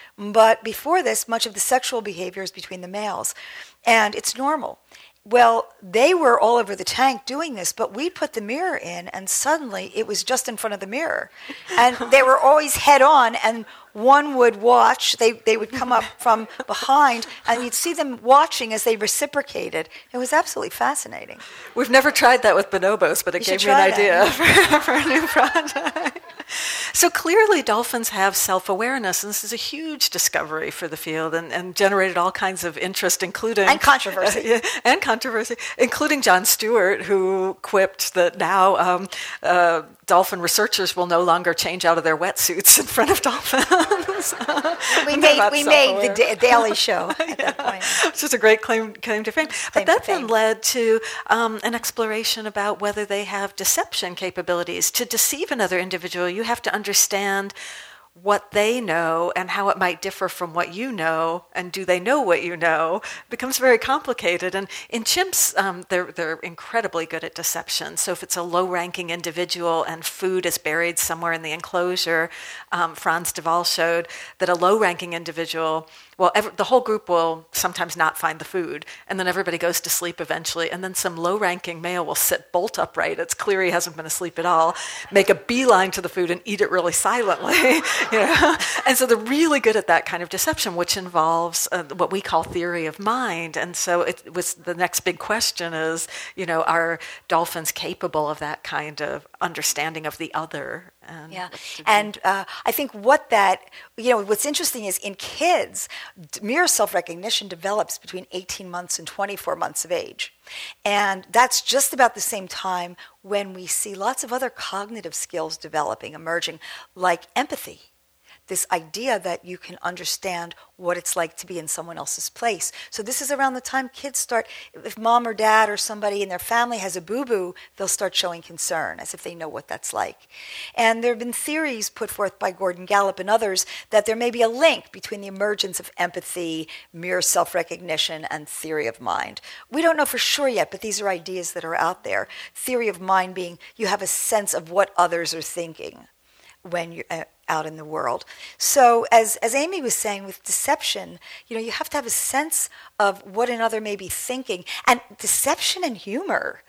[SPEAKER 3] But before this, much of the sexual behavior is between the males, and it's normal. Well, they were all over the tank doing this, but we put the mirror in, and suddenly it was just in front of the mirror. And they were always head on, and one would watch. They, they would come up from behind, and you'd see them watching as they reciprocated. It was absolutely fascinating.
[SPEAKER 2] We've never tried that with bonobos, but it
[SPEAKER 3] You
[SPEAKER 2] gave
[SPEAKER 3] should
[SPEAKER 2] me an
[SPEAKER 3] try
[SPEAKER 2] idea
[SPEAKER 3] that.
[SPEAKER 2] for, for a new project. So clearly dolphins have self-awareness, and this is a huge discovery for the field and, and generated all kinds of interest, including...
[SPEAKER 3] And controversy.
[SPEAKER 2] Uh, yeah, and controversy, including John Stewart, who quipped that now um, uh, dolphin researchers will no longer change out of their wetsuits in front of dolphins.
[SPEAKER 3] We made, we made the da- Daily Show at
[SPEAKER 2] yeah.
[SPEAKER 3] that point.
[SPEAKER 2] It's just a great claim, claim to fame.
[SPEAKER 3] Claim
[SPEAKER 2] But that
[SPEAKER 3] to
[SPEAKER 2] then
[SPEAKER 3] fame.
[SPEAKER 2] led to um, an exploration about whether they have deception capabilities. To deceive another individual, you have to understand what they know and how it might differ from what you know, and do they know what you know, becomes very complicated. And in chimps, um, they're, they're incredibly good at deception. So if it's a low-ranking individual and food is buried somewhere in the enclosure, um, Franz de Waal showed that a low-ranking individual, well, ev- the whole group will sometimes not find the food, and then everybody goes to sleep eventually, and then some low-ranking male will sit bolt upright. It's clear he hasn't been asleep at all, make a beeline to the food and eat it really silently. You know? And so they're really good at that kind of deception, which involves uh, what we call theory of mind. And so it was the next big question is, you know, are dolphins capable of that kind of understanding of the other? And
[SPEAKER 3] Yeah, and uh, I think what that, you know, what's interesting is in kids, d- mirror self-recognition develops between eighteen months and twenty-four months of age. And that's just about the same time when we see lots of other cognitive skills developing, emerging, like empathy. This idea that you can understand what it's like to be in someone else's place. So this is around the time kids start, if mom or dad or somebody in their family has a boo-boo, they'll start showing concern as if they know what that's like. And there have been theories put forth by Gordon Gallup and others that there may be a link between the emergence of empathy, mirror self-recognition, and theory of mind. We don't know for sure yet, but these are ideas that are out there. Theory of mind being you have a sense of what others are thinking when you're uh, out in the world. So as as Amy was saying, with deception, you know, you have to have a sense of what another may be thinking. And deception and humor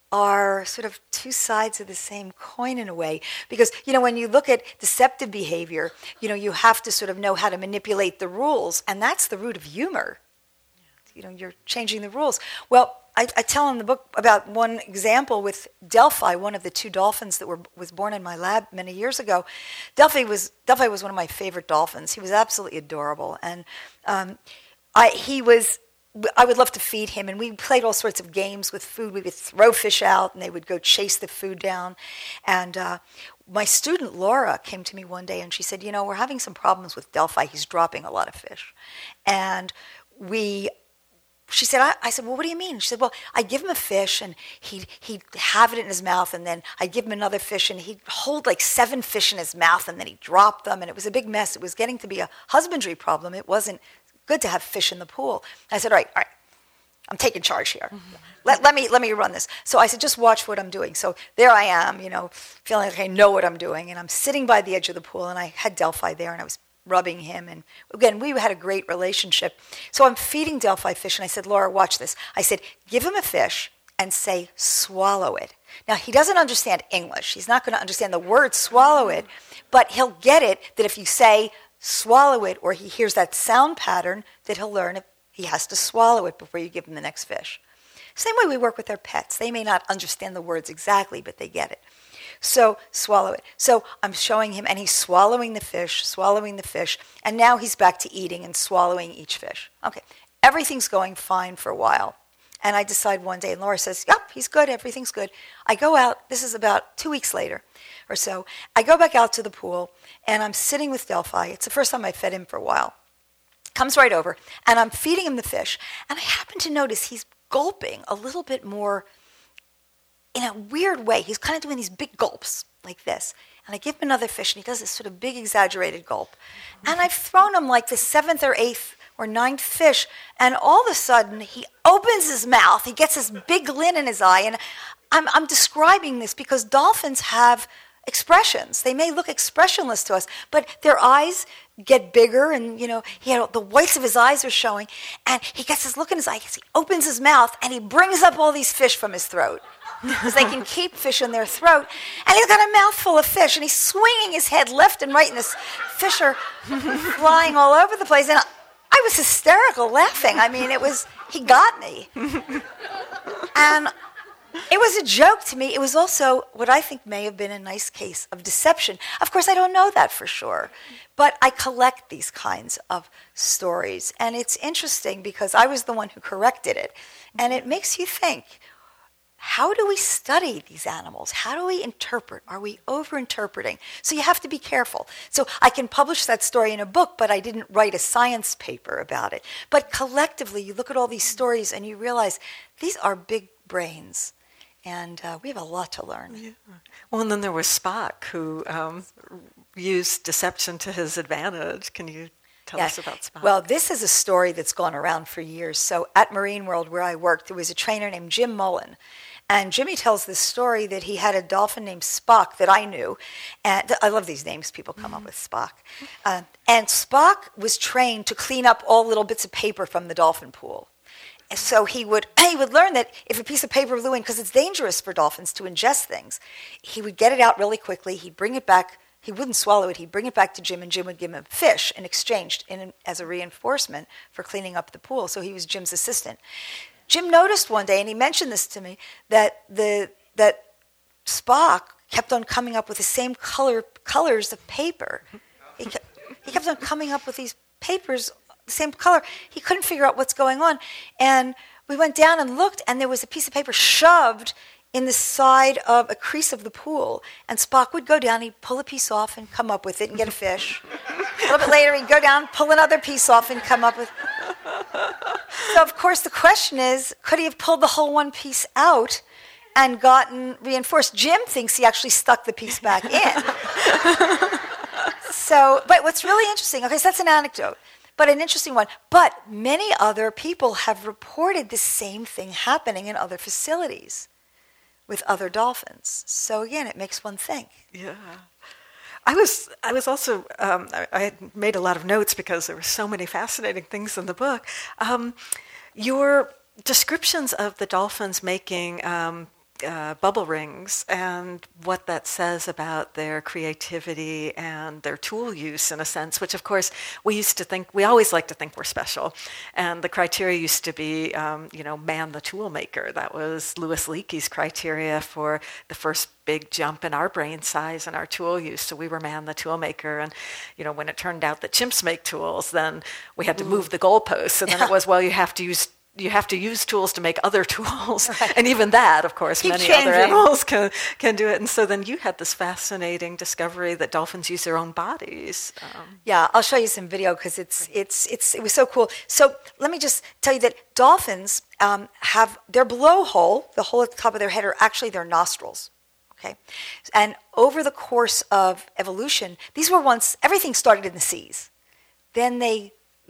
[SPEAKER 3] are sort of two sides of the same coin in a way. Because, you know, when you look at deceptive behavior, you know, you have to sort of know how to manipulate the rules. And that's the root of humor. You know, you're changing the rules. Well, I, I tell in the book about one example with Delphi, one of the two dolphins that were was born in my lab many years ago. Delphi was Delphi was one of my favorite dolphins. He was absolutely adorable, and um, I he was. I would love to feed him, and we played all sorts of games with food. We would throw fish out, and they would go chase the food down. And uh, my student Laura came to me one day, and she said, "You know, we're having some problems with Delphi. He's dropping a lot of fish," and we. She said, I, I said, well, what do you mean? She said, well, I give him a fish, and he'd, he'd have it in his mouth, and then I'd give him another fish, and he'd hold like seven fish in his mouth, and then he'd drop them, and it was a big mess. It was getting to be a husbandry problem. It wasn't good to have fish in the pool. I said, all right, all right, I'm taking charge here. Mm-hmm. Let, let me let me run this. So I said, just watch what I'm doing. So there I am, you know, feeling like I know what I'm doing. And I'm sitting by the edge of the pool, and I had Delphi there, and I was rubbing him. And again, we had a great relationship. So I'm feeding Delphi fish, and I said, Laura, watch this. I said, give him a fish and say, swallow it. Now, he doesn't understand English. He's not going to understand the word swallow it, but he'll get it that if you say swallow it, or he hears that sound pattern, that he'll learn if he has to swallow it before you give him the next fish. Same way we work with our pets. They may not understand the words exactly, but they get it. So swallow it. So I'm showing him, and he's swallowing the fish, swallowing the fish, and now he's back to eating and swallowing each fish. Okay, everything's going fine for a while. And I decide one day, and Laura says, yep, he's good, everything's good. I go out, this is about two weeks later or so. I go back out to the pool, and I'm sitting with Delphi. It's the first time I fed him for a while. Comes right over, and I'm feeding him the fish. And I happen to notice he's gulping a little bit more in a weird way. He's kind of doing these big gulps like this. And I give him another fish, and he does this sort of big exaggerated gulp. And I've thrown him like the seventh or eighth or ninth fish, and all of a sudden he opens his mouth. He gets this big glint in his eye, and I'm, I'm describing this because dolphins have expressions. They may look expressionless to us, but their eyes get bigger, and you know, he had, the whites of his eyes are showing, and he gets this look in his eye. He opens his mouth, and he brings up all these fish from his throat, because they can keep fish in their throat. And he's got a mouthful of fish, and he's swinging his head left and right, and this fish are flying all over the place. And I was hysterical laughing. I mean, it was, he got me. And it was a joke to me. It was also what I think may have been a nice case of deception. Of course, I don't know that for sure. But I collect these kinds of stories. And it's interesting because I was the one who corrected it. And it makes you think, how do we study these animals? How do we interpret? Are we over-interpreting? So you have to be careful. So I can publish that story in a book, but I didn't write a science paper about it. But collectively, you look at all these stories and you realize these are big brains. And uh, we have a lot to learn.
[SPEAKER 2] Yeah. Well, and then there was Spock, who um, used deception to his advantage. Can you tell
[SPEAKER 3] yeah.
[SPEAKER 2] us about Spock?
[SPEAKER 3] Well, this is a story that's gone around for years. So at Marine World, where I worked, there was a trainer named Jim Mullen. And Jimmy tells this story that he had a dolphin named Spock that I knew. And I love these names people come mm-hmm. up with, Spock. Uh, and Spock was trained to clean up all little bits of paper from the dolphin pool. And so he would he would learn that if a piece of paper blew in, because it's dangerous for dolphins to ingest things, he would get it out really quickly. He'd bring it back. He wouldn't swallow it. He'd bring it back to Jim, and Jim would give him a fish in exchange in, as a reinforcement for cleaning up the pool. So he was Jim's assistant. Jim noticed one day, and he mentioned this to me, that the that Spock kept on coming up with the same color colors of paper. He kept, he kept on coming up with these papers, the same color. He couldn't figure out what's going on. And we went down and looked, and there was a piece of paper shoved in the side of a crease of the pool. And Spock would go down, he'd pull a piece off and come up with it and get a fish. A little bit later, he'd go down, pull another piece off and come up with... So, of course, the question is, could he have pulled the whole one piece out and gotten reinforced? Jim thinks he actually stuck the piece back in. So, but what's really interesting, okay, so that's an anecdote, but an interesting one. But many other people have reported the same thing happening in other facilities with other dolphins. So, again, it makes one think.
[SPEAKER 2] Yeah. I was I was also, um, I, I had made a lot of notes because there were so many fascinating things in the book. Um, your descriptions of the dolphins making um, uh, bubble rings and what that says about their creativity and their tool use, in a sense, which, of course, we used to think, we always like to think we're special. And the criteria used to be, um, you know, man the tool maker. That was Louis Leakey's criteria for the first big jump in our brain size and our tool use. So we were man the tool maker. And, you know, when it turned out that chimps make tools, then we had to move the goalposts. And then
[SPEAKER 3] yeah.
[SPEAKER 2] it was, well, you have to use you have to use tools to make other tools. Right. And even that, of course,
[SPEAKER 3] Keep
[SPEAKER 2] many
[SPEAKER 3] changing.
[SPEAKER 2] other animals can, can do it. And so then you had this fascinating discovery that dolphins use their own bodies. Um,
[SPEAKER 3] yeah, I'll show you some video because it's, it's, it's, it was so cool. So let me just tell you that dolphins um, have their blowhole, the hole at the top of their head, are actually their nostrils. Okay, and over the course of evolution, these were once, everything started in the seas. Then they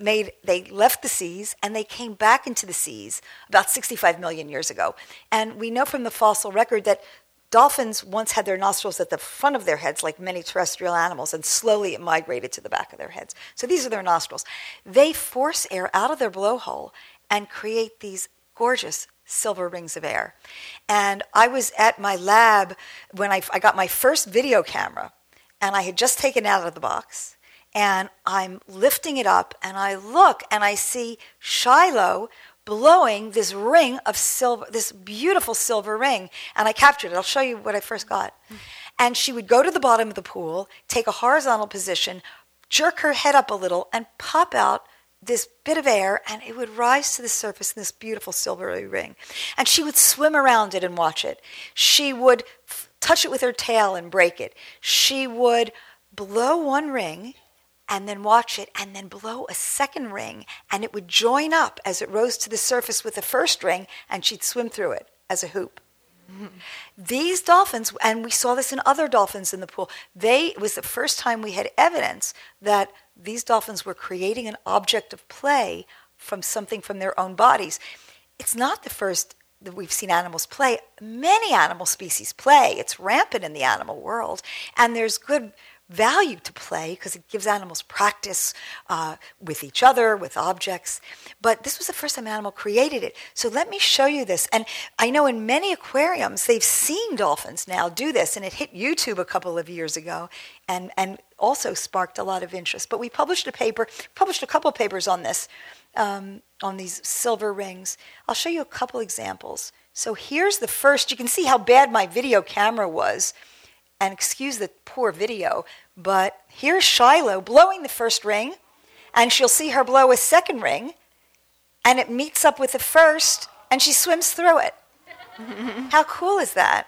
[SPEAKER 3] made they left the seas and they came back into the seas about sixty-five million years ago. And we know from the fossil record that dolphins once had their nostrils at the front of their heads, like many terrestrial animals, and slowly it migrated to the back of their heads. So these are their nostrils. They force air out of their blowhole and create these gorgeous silver rings of air. And I was at my lab when I, I got my first video camera, and I had just taken it out of the box, and I'm lifting it up, and I look, and I see Shiloh blowing this ring of silver, this beautiful silver ring, and I captured it. I'll show you what I first got. Mm. And she would go to the bottom of the pool, take a horizontal position, jerk her head up a little, and pop out this bit of air, and it would rise to the surface in this beautiful silvery ring. And she would swim around it and watch it. She would f- touch it with her tail and break it. She would blow one ring and then watch it, and then blow a second ring, and it would join up as it rose to the surface with the first ring, and she'd swim through it as a hoop. Mm-hmm. These dolphins, and we saw this in other dolphins in the pool, they, it was the first time we had evidence that these dolphins were creating an object of play from something from their own bodies. It's not the first that we've seen animals play. Many animal species play. It's rampant in the animal world, and there's good value to play because it gives animals practice uh, with each other, with objects. But this was the first time an animal created it. So let me show you this. And I know in many aquariums, they've seen dolphins now do this, and it hit YouTube a couple of years ago and, and also sparked a lot of interest. But we published a paper, published a couple of papers on this, um, on these silver rings. I'll show you a couple examples. So here's the first. You can see how bad my video camera was. And excuse the poor video, but here's Shiloh blowing the first ring, and she'll see her blow a second ring, and it meets up with the first, and she swims through it. How cool is that?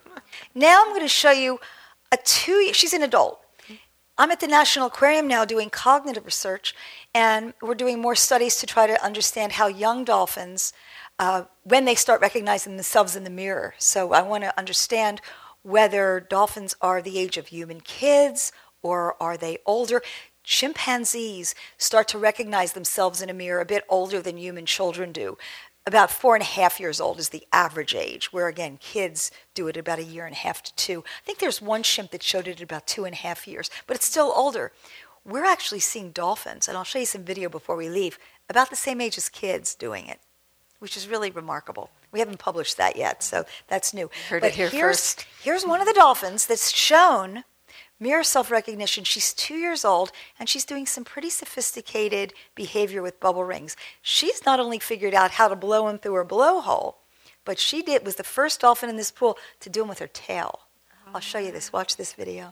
[SPEAKER 3] Now I'm going to show you a two, she's an adult. I'm at the National Aquarium now doing cognitive research, and we're doing more studies to try to understand how young dolphins, uh, when they start recognizing themselves in the mirror. So I want to understand whether dolphins are the age of human kids or are they older. Chimpanzees start to recognize themselves in a mirror a bit older than human children do. About four and a half years old is the average age, where, again, kids do it about a year and a half to two. I think there's one chimp that showed it at about two and a half years, but it's still older. We're actually seeing dolphins, and I'll show you some video before we leave, about the same age as kids doing it, which is really remarkable. We haven't published that yet, so that's new.
[SPEAKER 2] Heard
[SPEAKER 3] but
[SPEAKER 2] it here
[SPEAKER 3] here's,
[SPEAKER 2] first.
[SPEAKER 3] Here's one of the dolphins that's shown mirror self-recognition. She's two years old, and she's doing some pretty sophisticated behavior with bubble rings. She's not only figured out how to blow them through her blowhole, but she did was the first dolphin in this pool to do them with her tail. Oh. I'll show you this. Watch this video.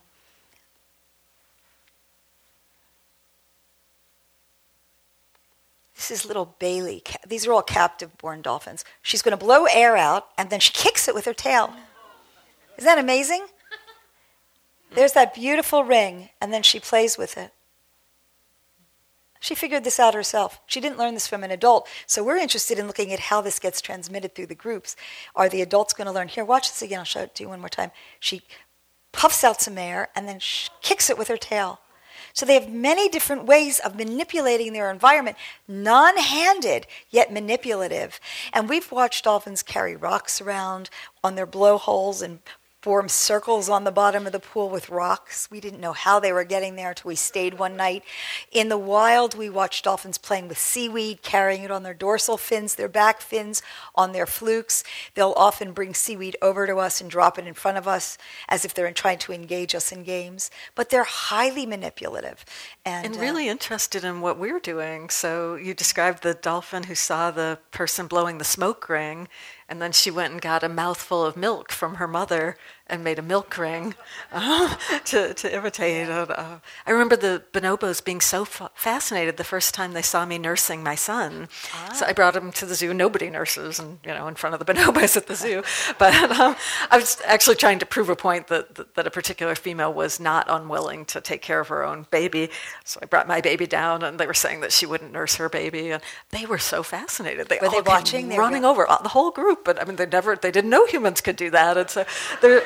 [SPEAKER 3] This is little Bailey. These are all captive-born dolphins. She's going to blow air out, and then she kicks it with her tail. Isn't that amazing? There's that beautiful ring, and then she plays with it. She figured this out herself. She didn't learn this from an adult. So we're interested in looking at how this gets transmitted through the groups. Are the adults going to learn? Here, watch this again. I'll show it to you one more time. She puffs out some air, and then she kicks it with her tail. So they have many different ways of manipulating their environment, non-handed, yet manipulative. And we've watched dolphins carry rocks around on their blowholes and form circles on the bottom of the pool with rocks. We didn't know how they were getting there until we stayed one night. In the wild, we watched dolphins playing with seaweed, carrying it on their dorsal fins, their back fins, on their flukes. They'll often bring seaweed over to us and drop it in front of us as if they're trying to engage us in games. But they're highly manipulative. And,
[SPEAKER 2] and really uh, interested in what we're doing. So you described the dolphin who saw the person blowing the smoke ring, and then she went and got a mouthful of milk from her mother and made a milk ring uh, to, to imitate. Uh, I remember the bonobos being so fa- fascinated the first time they saw me nursing my son. Ah. So I brought him to the zoo. Nobody nurses, and you know, in front of the bonobos at the zoo. But um, I was actually trying to prove a point that, that that a particular female was not unwilling to take care of her own baby. So I brought my baby down, and they were saying that she wouldn't nurse her baby, and they were so fascinated. They
[SPEAKER 3] were
[SPEAKER 2] all
[SPEAKER 3] they watching?
[SPEAKER 2] Running over uh, the whole group, but I mean, they never, they didn't know humans could do that, and so they're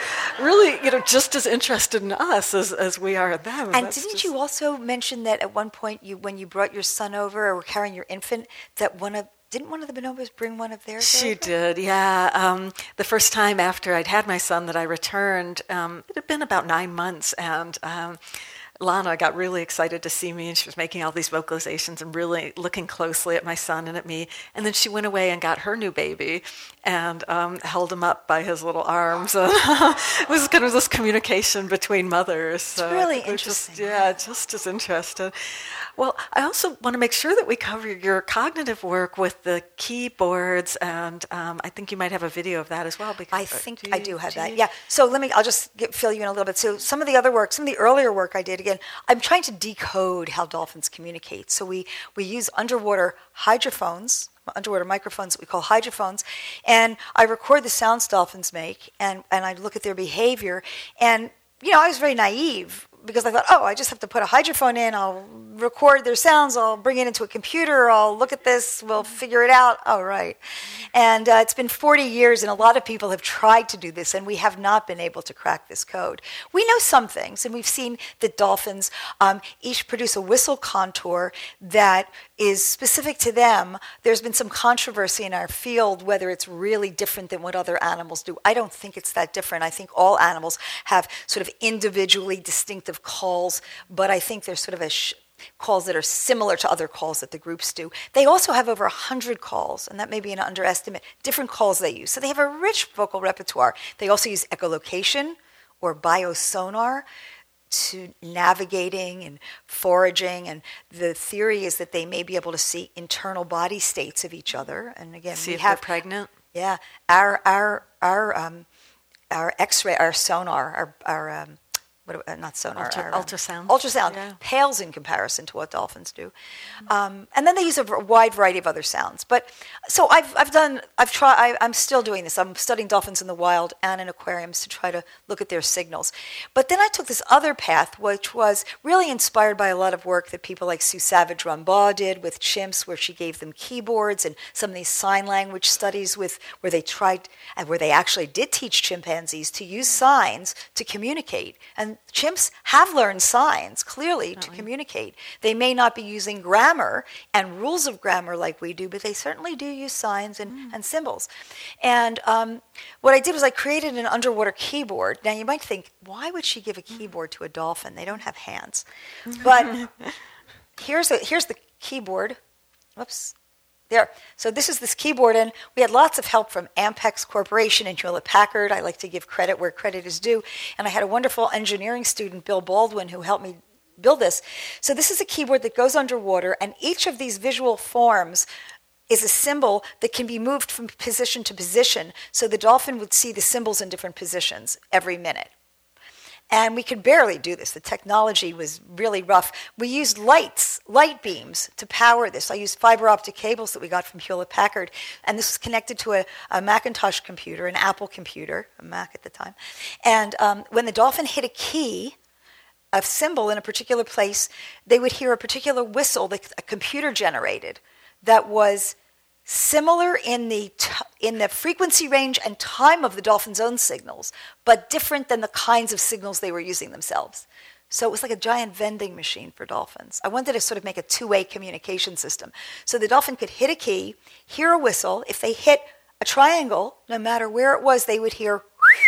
[SPEAKER 2] really, you know, just as interested in us as, as we are in them.
[SPEAKER 3] And
[SPEAKER 2] That's
[SPEAKER 3] didn't
[SPEAKER 2] just...
[SPEAKER 3] you also mention that at one point, you when you brought your son over or were carrying your infant, that one of didn't one of the bonobos bring one of theirs?
[SPEAKER 2] She
[SPEAKER 3] over?
[SPEAKER 2] did, yeah. Um, the first time after I'd had my son that I returned, um, it had been about nine months, and um, Lana got really excited to see me, and she was making all these vocalizations and really looking closely at my son and at me. And then she went away and got her new baby and um, held him up by his little arms. And it was kind of this communication between mothers. So
[SPEAKER 3] it's really
[SPEAKER 2] they're
[SPEAKER 3] interesting.
[SPEAKER 2] Just, yeah, just as interested. Well, I also want to make sure that we cover your cognitive work with the keyboards, and um, I think you might have a video of that as well. Because,
[SPEAKER 3] I think
[SPEAKER 2] do
[SPEAKER 3] I
[SPEAKER 2] you,
[SPEAKER 3] do have
[SPEAKER 2] do
[SPEAKER 3] that.
[SPEAKER 2] you?
[SPEAKER 3] Yeah. So let me. I'll just get, fill you in a little bit. So some of the other work, some of the earlier work I did. Again, I'm trying to decode how dolphins communicate. So we we use underwater hydrophones, underwater microphones that we call hydrophones, and I record the sounds dolphins make, and and I look at their behavior. And you know, I was very naive, because I thought, oh, I just have to put a hydrophone in, I'll record their sounds, I'll bring it into a computer, I'll look at this, we'll figure it out. Oh, right. And uh, it's been forty years, and a lot of people have tried to do this, and we have not been able to crack this code. We know some things, and we've seen that dolphins um, each produce a whistle contour that is specific to them. There's been some controversy in our field whether it's really different than what other animals do. I don't think it's that different. I think all animals have sort of individually distinctive calls, but I think there's sort of a sh- calls that are similar to other calls that the groups do. They also have over one hundred calls, and that may be an underestimate, different calls they use. So they have a rich vocal repertoire. They also use echolocation or biosonar to navigating and foraging, and the theory is that they may be able to see internal body states of each other. And again,
[SPEAKER 2] see
[SPEAKER 3] we
[SPEAKER 2] if
[SPEAKER 3] have
[SPEAKER 2] they're pregnant.
[SPEAKER 3] Yeah, our our our um, our X-ray, our sonar, our our um, what do, uh, not sonar,
[SPEAKER 2] Ultra,
[SPEAKER 3] our, um,
[SPEAKER 2] ultrasound.
[SPEAKER 3] Ultrasound
[SPEAKER 2] yeah.
[SPEAKER 3] pales in comparison to what dolphins do, um, and then they use a v- wide variety of other sounds. But so I've I've done I've tried I'm still doing this. I'm studying dolphins in the wild and in aquariums to try to look at their signals. But then I took this other path, which was really inspired by a lot of work that people like Sue Savage Rumbaugh did with chimps, where she gave them keyboards, and some of these sign language studies with where they tried and where they actually did teach chimpanzees to use signs to communicate. And chimps have learned signs, clearly, to communicate. They may not be using grammar and rules of grammar like we do, but they certainly do use signs and, mm. and symbols. And um, what I did was I created an underwater keyboard. Now, you might think, why would she give a keyboard to a dolphin? They don't have hands. But here's, a, here's the keyboard. Whoops. There. So this is this keyboard, and we had lots of help from Ampex Corporation and Hewlett-Packard. I like to give credit where credit is due. And I had a wonderful engineering student, Bill Baldwin, who helped me build this. So this is a keyboard that goes underwater, and each of these visual forms is a symbol that can be moved from position to position, so the dolphin would see the symbols in different positions every minute. And we could barely do this. The technology was really rough. We used lights, light beams to power this. I used fiber optic cables that we got from Hewlett-Packard, and this was connected to a, a Macintosh computer, an Apple computer, a Mac at the time. And um, when the dolphin hit a key, a symbol in a particular place, they would hear a particular whistle that a computer generated that was similar in the t- in the frequency range and time of the dolphin's own signals, but different than the kinds of signals they were using themselves. So it was like a giant vending machine for dolphins. I wanted to sort of make a two-way communication system. So the dolphin could hit a key, hear a whistle. If they hit a triangle, no matter where it was, they would hear,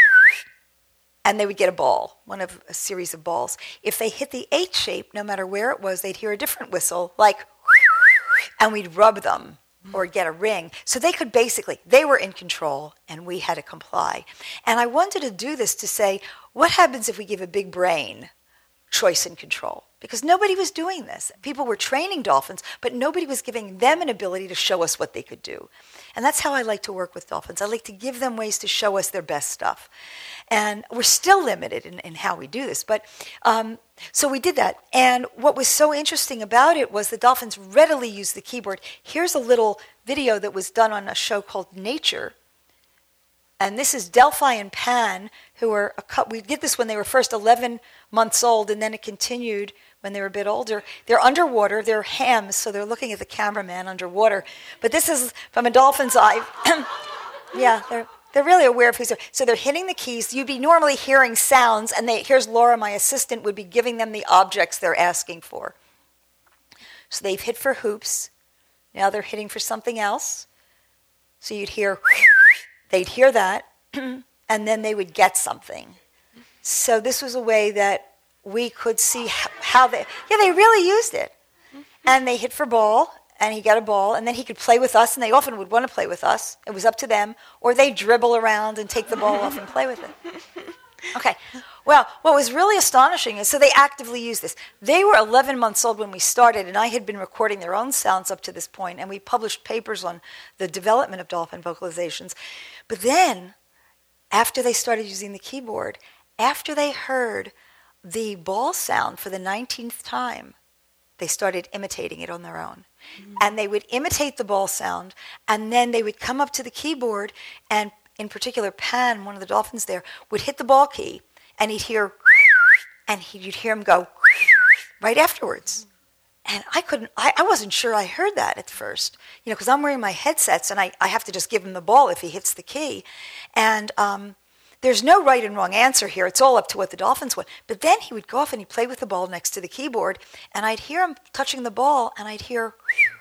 [SPEAKER 3] and they would get a ball, one of a series of balls. If they hit the H shape, no matter where it was, they'd hear a different whistle, like, and we'd rub them or get a ring. So they could basically, they were in control, and we had to comply. And I wanted to do this to say, what happens if we give a big brain choice and control? Because nobody was doing this. People were training dolphins, but nobody was giving them an ability to show us what they could do. And that's how I like to work with dolphins. I like to give them ways to show us their best stuff. And we're still limited in, in how we do this. But um, so we did that. And what was so interesting about it was the dolphins readily used the keyboard. Here's a little video that was done on a show called Nature. And this is Delphi and Pan, who were, a cu- we did this when they were first eleven months old, and then it continued when they were a bit older. They're underwater, they're hams, so they're looking at the cameraman underwater. But this is from a dolphin's eye. Yeah, they're, They're really aware of who's there. So they're hitting the keys. You'd be normally hearing sounds, and they, here's Laura, my assistant, would be giving them the objects they're asking for. So they've hit for hoops. Now they're hitting for something else. So you'd hear, they'd hear that, and then they would get something. So this was a way that we could see how they, yeah, they really used it. And they hit for ball, and he got a ball, and then he could play with us, and they often would want to play with us. It was up to them. Or they'd dribble around and take the ball off and play with it. Okay. Well, what was really astonishing is, so they actively used this. They were eleven months old when we started, and I had been recording their own sounds up to this point, and we published papers on the development of dolphin vocalizations. But then, after they started using the keyboard, after they heard the ball sound for the nineteenth time, they started imitating it on their own. Mm-hmm. And they would imitate the ball sound, and then they would come up to the keyboard, and in particular, Pan, one of the dolphins there, would hit the ball key, and he'd hear, and he, you'd hear him go right afterwards. And I couldn't, I, I wasn't sure I heard that at first, you know, because I'm wearing my headsets, and I, I have to just give him the ball if he hits the key. And um, there's no right and wrong answer here. It's all up to what the dolphins want. But then he would go off and he'd play with the ball next to the keyboard, and I'd hear him touching the ball, and I'd hear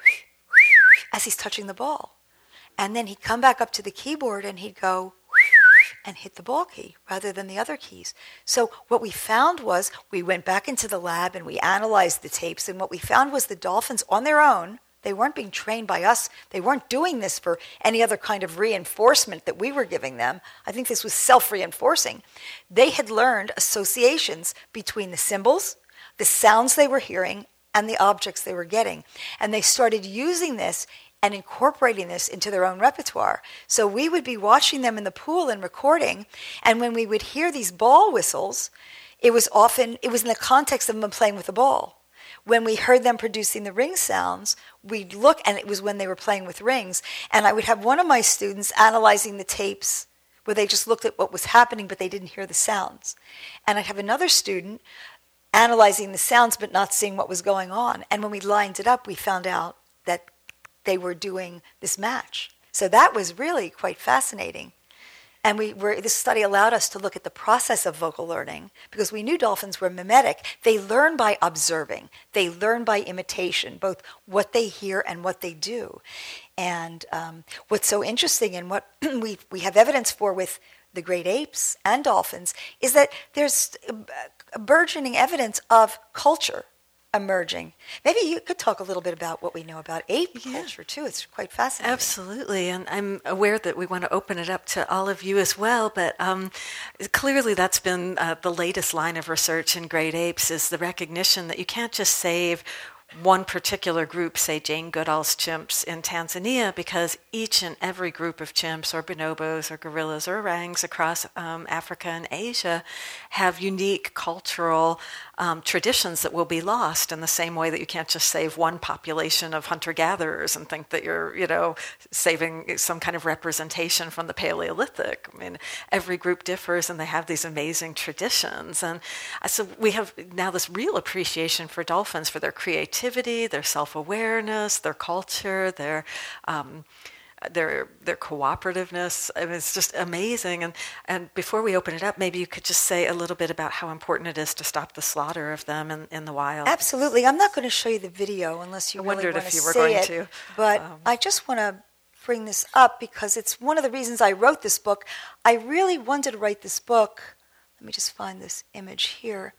[SPEAKER 3] as he's touching the ball. And then he'd come back up to the keyboard, and he'd go and hit the ball key rather than the other keys. So what we found was, we went back into the lab and we analyzed the tapes, and what we found was the dolphins on their own, they weren't being trained by us. They weren't doing this for any other kind of reinforcement that we were giving them. I think this was self-reinforcing. They had learned associations between the symbols, the sounds they were hearing, and the objects they were getting. And they started using this and incorporating this into their own repertoire. So we would be watching them in the pool and recording, and when we would hear these ball whistles, it was often, it was in the context of them playing with the ball. When we heard them producing the ring sounds, we'd look, and it was when they were playing with rings, and I would have one of my students analyzing the tapes where they just looked at what was happening, but they didn't hear the sounds. And I'd have another student analyzing the sounds, but not seeing what was going on. And when we lined it up, we found out that they were doing this match. So that was really quite fascinating. And we were, this study allowed us to look at the process of vocal learning, because we knew dolphins were mimetic. They learn by observing. They learn by imitation, both what they hear and what they do. And um, what's so interesting, and what we, we have evidence for with the great apes and dolphins, is that there's a burgeoning evidence of culture emerging. Maybe you could talk a little bit about what we know about ape yeah. culture, too. It's quite fascinating.
[SPEAKER 2] Absolutely, and I'm aware that we want to open it up to all of you as well, but um, clearly that's been uh, the latest line of research in great apes, is the recognition that you can't just save one particular group, say Jane Goodall's chimps in Tanzania, because each and every group of chimps or bonobos or gorillas or orangs across um, Africa and Asia have unique cultural um, traditions that will be lost, in the same way that you can't just save one population of hunter-gatherers and think that you're, you know, saving some kind of representation from the Paleolithic. I mean, every group differs, and they have these amazing traditions. And so we have now this real appreciation for dolphins, for their creativity, their self-awareness, their culture, their um, their their cooperativeness. I mean, it's just amazing. And and before we open it up, maybe you could just say a little bit about how important it is to stop the slaughter of them in, in the wild.
[SPEAKER 3] Absolutely. I'm not going to show you the video unless you
[SPEAKER 2] I
[SPEAKER 3] really
[SPEAKER 2] wondered
[SPEAKER 3] want
[SPEAKER 2] if
[SPEAKER 3] to
[SPEAKER 2] you were
[SPEAKER 3] see
[SPEAKER 2] going
[SPEAKER 3] it.
[SPEAKER 2] to.
[SPEAKER 3] But
[SPEAKER 2] Um,
[SPEAKER 3] I just want to bring this up because it's one of the reasons I wrote this book. I really wanted to write this book. Let me just find this image here.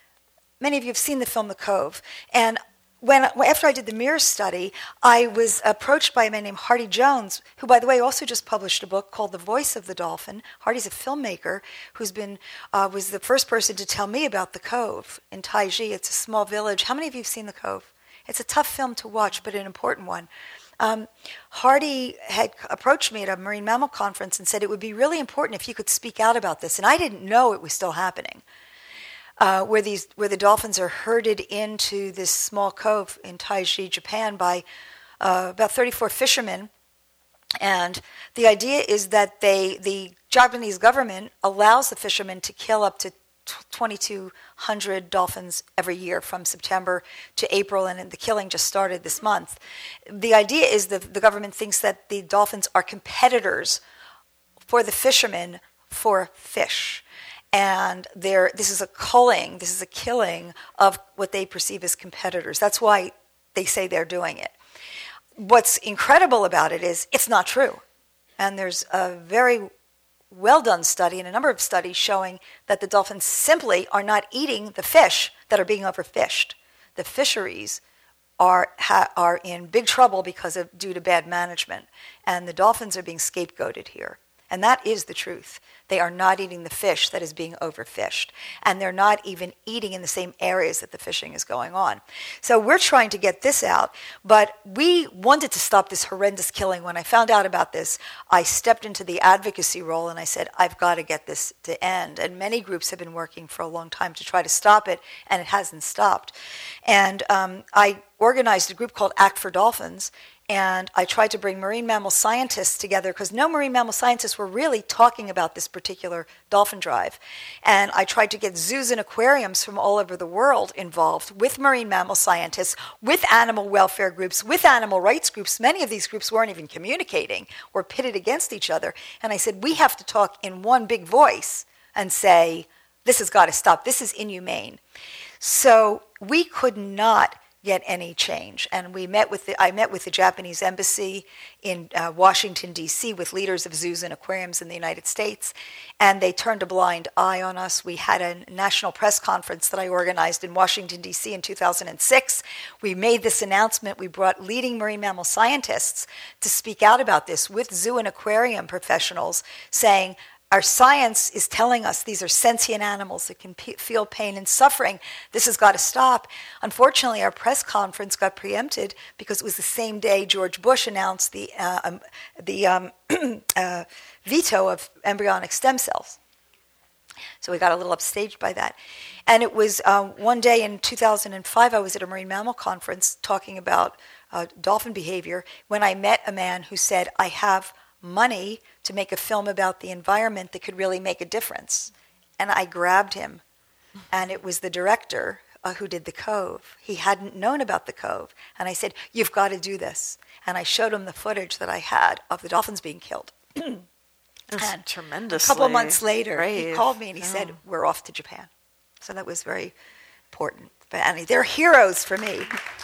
[SPEAKER 3] Many of you have seen the film The Cove, and When, after I did the MIRROR study, I was approached by a man named Hardy Jones, who, by the way, also just published a book called The Voice of the Dolphin. Hardy's a filmmaker who's been uh, was the first person to tell me about The Cove in Taiji. It's a small village. How many of you have seen The Cove? It's a tough film to watch, but an important one. Um, Hardy had approached me at a marine mammal conference and said it would be really important if you could speak out about this, and I didn't know it was still happening. Uh, where these where the dolphins are herded into this small cove in Taiji, Japan, by uh, about thirty-four fishermen, and the idea is that they the Japanese government allows the fishermen to kill up to twenty-two hundred dolphins every year from September to April, and the killing just started this month. The idea is that the government thinks that the dolphins are competitors for the fishermen for fish. And there, this is a culling, this is a killing of what they perceive as competitors. That's why they say they're doing it. What's incredible about it is it's not true. And there's a very well-done study and a number of studies showing that the dolphins simply are not eating the fish that are being overfished. The fisheries are ha, are in big trouble because of due to bad management, and the dolphins are being scapegoated here. And that is the truth. They are not eating the fish that is being overfished. And they're not even eating in the same areas that the fishing is going on. So we're trying to get this out. But we wanted to stop this horrendous killing. When I found out about this, I stepped into the advocacy role and I said, I've got to get this to end. And many groups have been working for a long time to try to stop it, and it hasn't stopped. And um, I organized a group called Act for Dolphins. And I tried to bring marine mammal scientists together because no marine mammal scientists were really talking about this particular dolphin drive. And I tried to get zoos and aquariums from all over the world involved with marine mammal scientists, with animal welfare groups, with animal rights groups. Many of these groups weren't even communicating or pitted against each other. And I said, we have to talk in one big voice and say, this has got to stop. This is inhumane. So we could not get any change. And we met with the, I met with the Japanese embassy in uh, Washington, D C with leaders of zoos and aquariums in the United States, and they turned a blind eye on us. We had a national press conference that I organized in Washington, D C in two thousand six. We made this announcement. We brought leading marine mammal scientists to speak out about this with zoo and aquarium professionals, saying, our science is telling us these are sentient animals that can p- feel pain and suffering. This has got to stop. Unfortunately, our press conference got preempted because it was the same day George Bush announced the, uh, um, the um, uh, veto of embryonic stem cells. So we got a little upstaged by that. And it was uh, one day in two thousand five, I was at a marine mammal conference talking about uh, dolphin behavior when I met a man who said, I have money to make a film about the environment that could really make a difference. And I grabbed him, and it was the director uh, who did The Cove. He hadn't known about The Cove. And I said, you've got to do this. And I showed him the footage that I had of the dolphins being killed.
[SPEAKER 2] That's
[SPEAKER 3] and
[SPEAKER 2] tremendously
[SPEAKER 3] a couple of months later,
[SPEAKER 2] brave.
[SPEAKER 3] He called me and he
[SPEAKER 2] yeah.
[SPEAKER 3] said, we're off to Japan. So that was very important. But and they're heroes for me.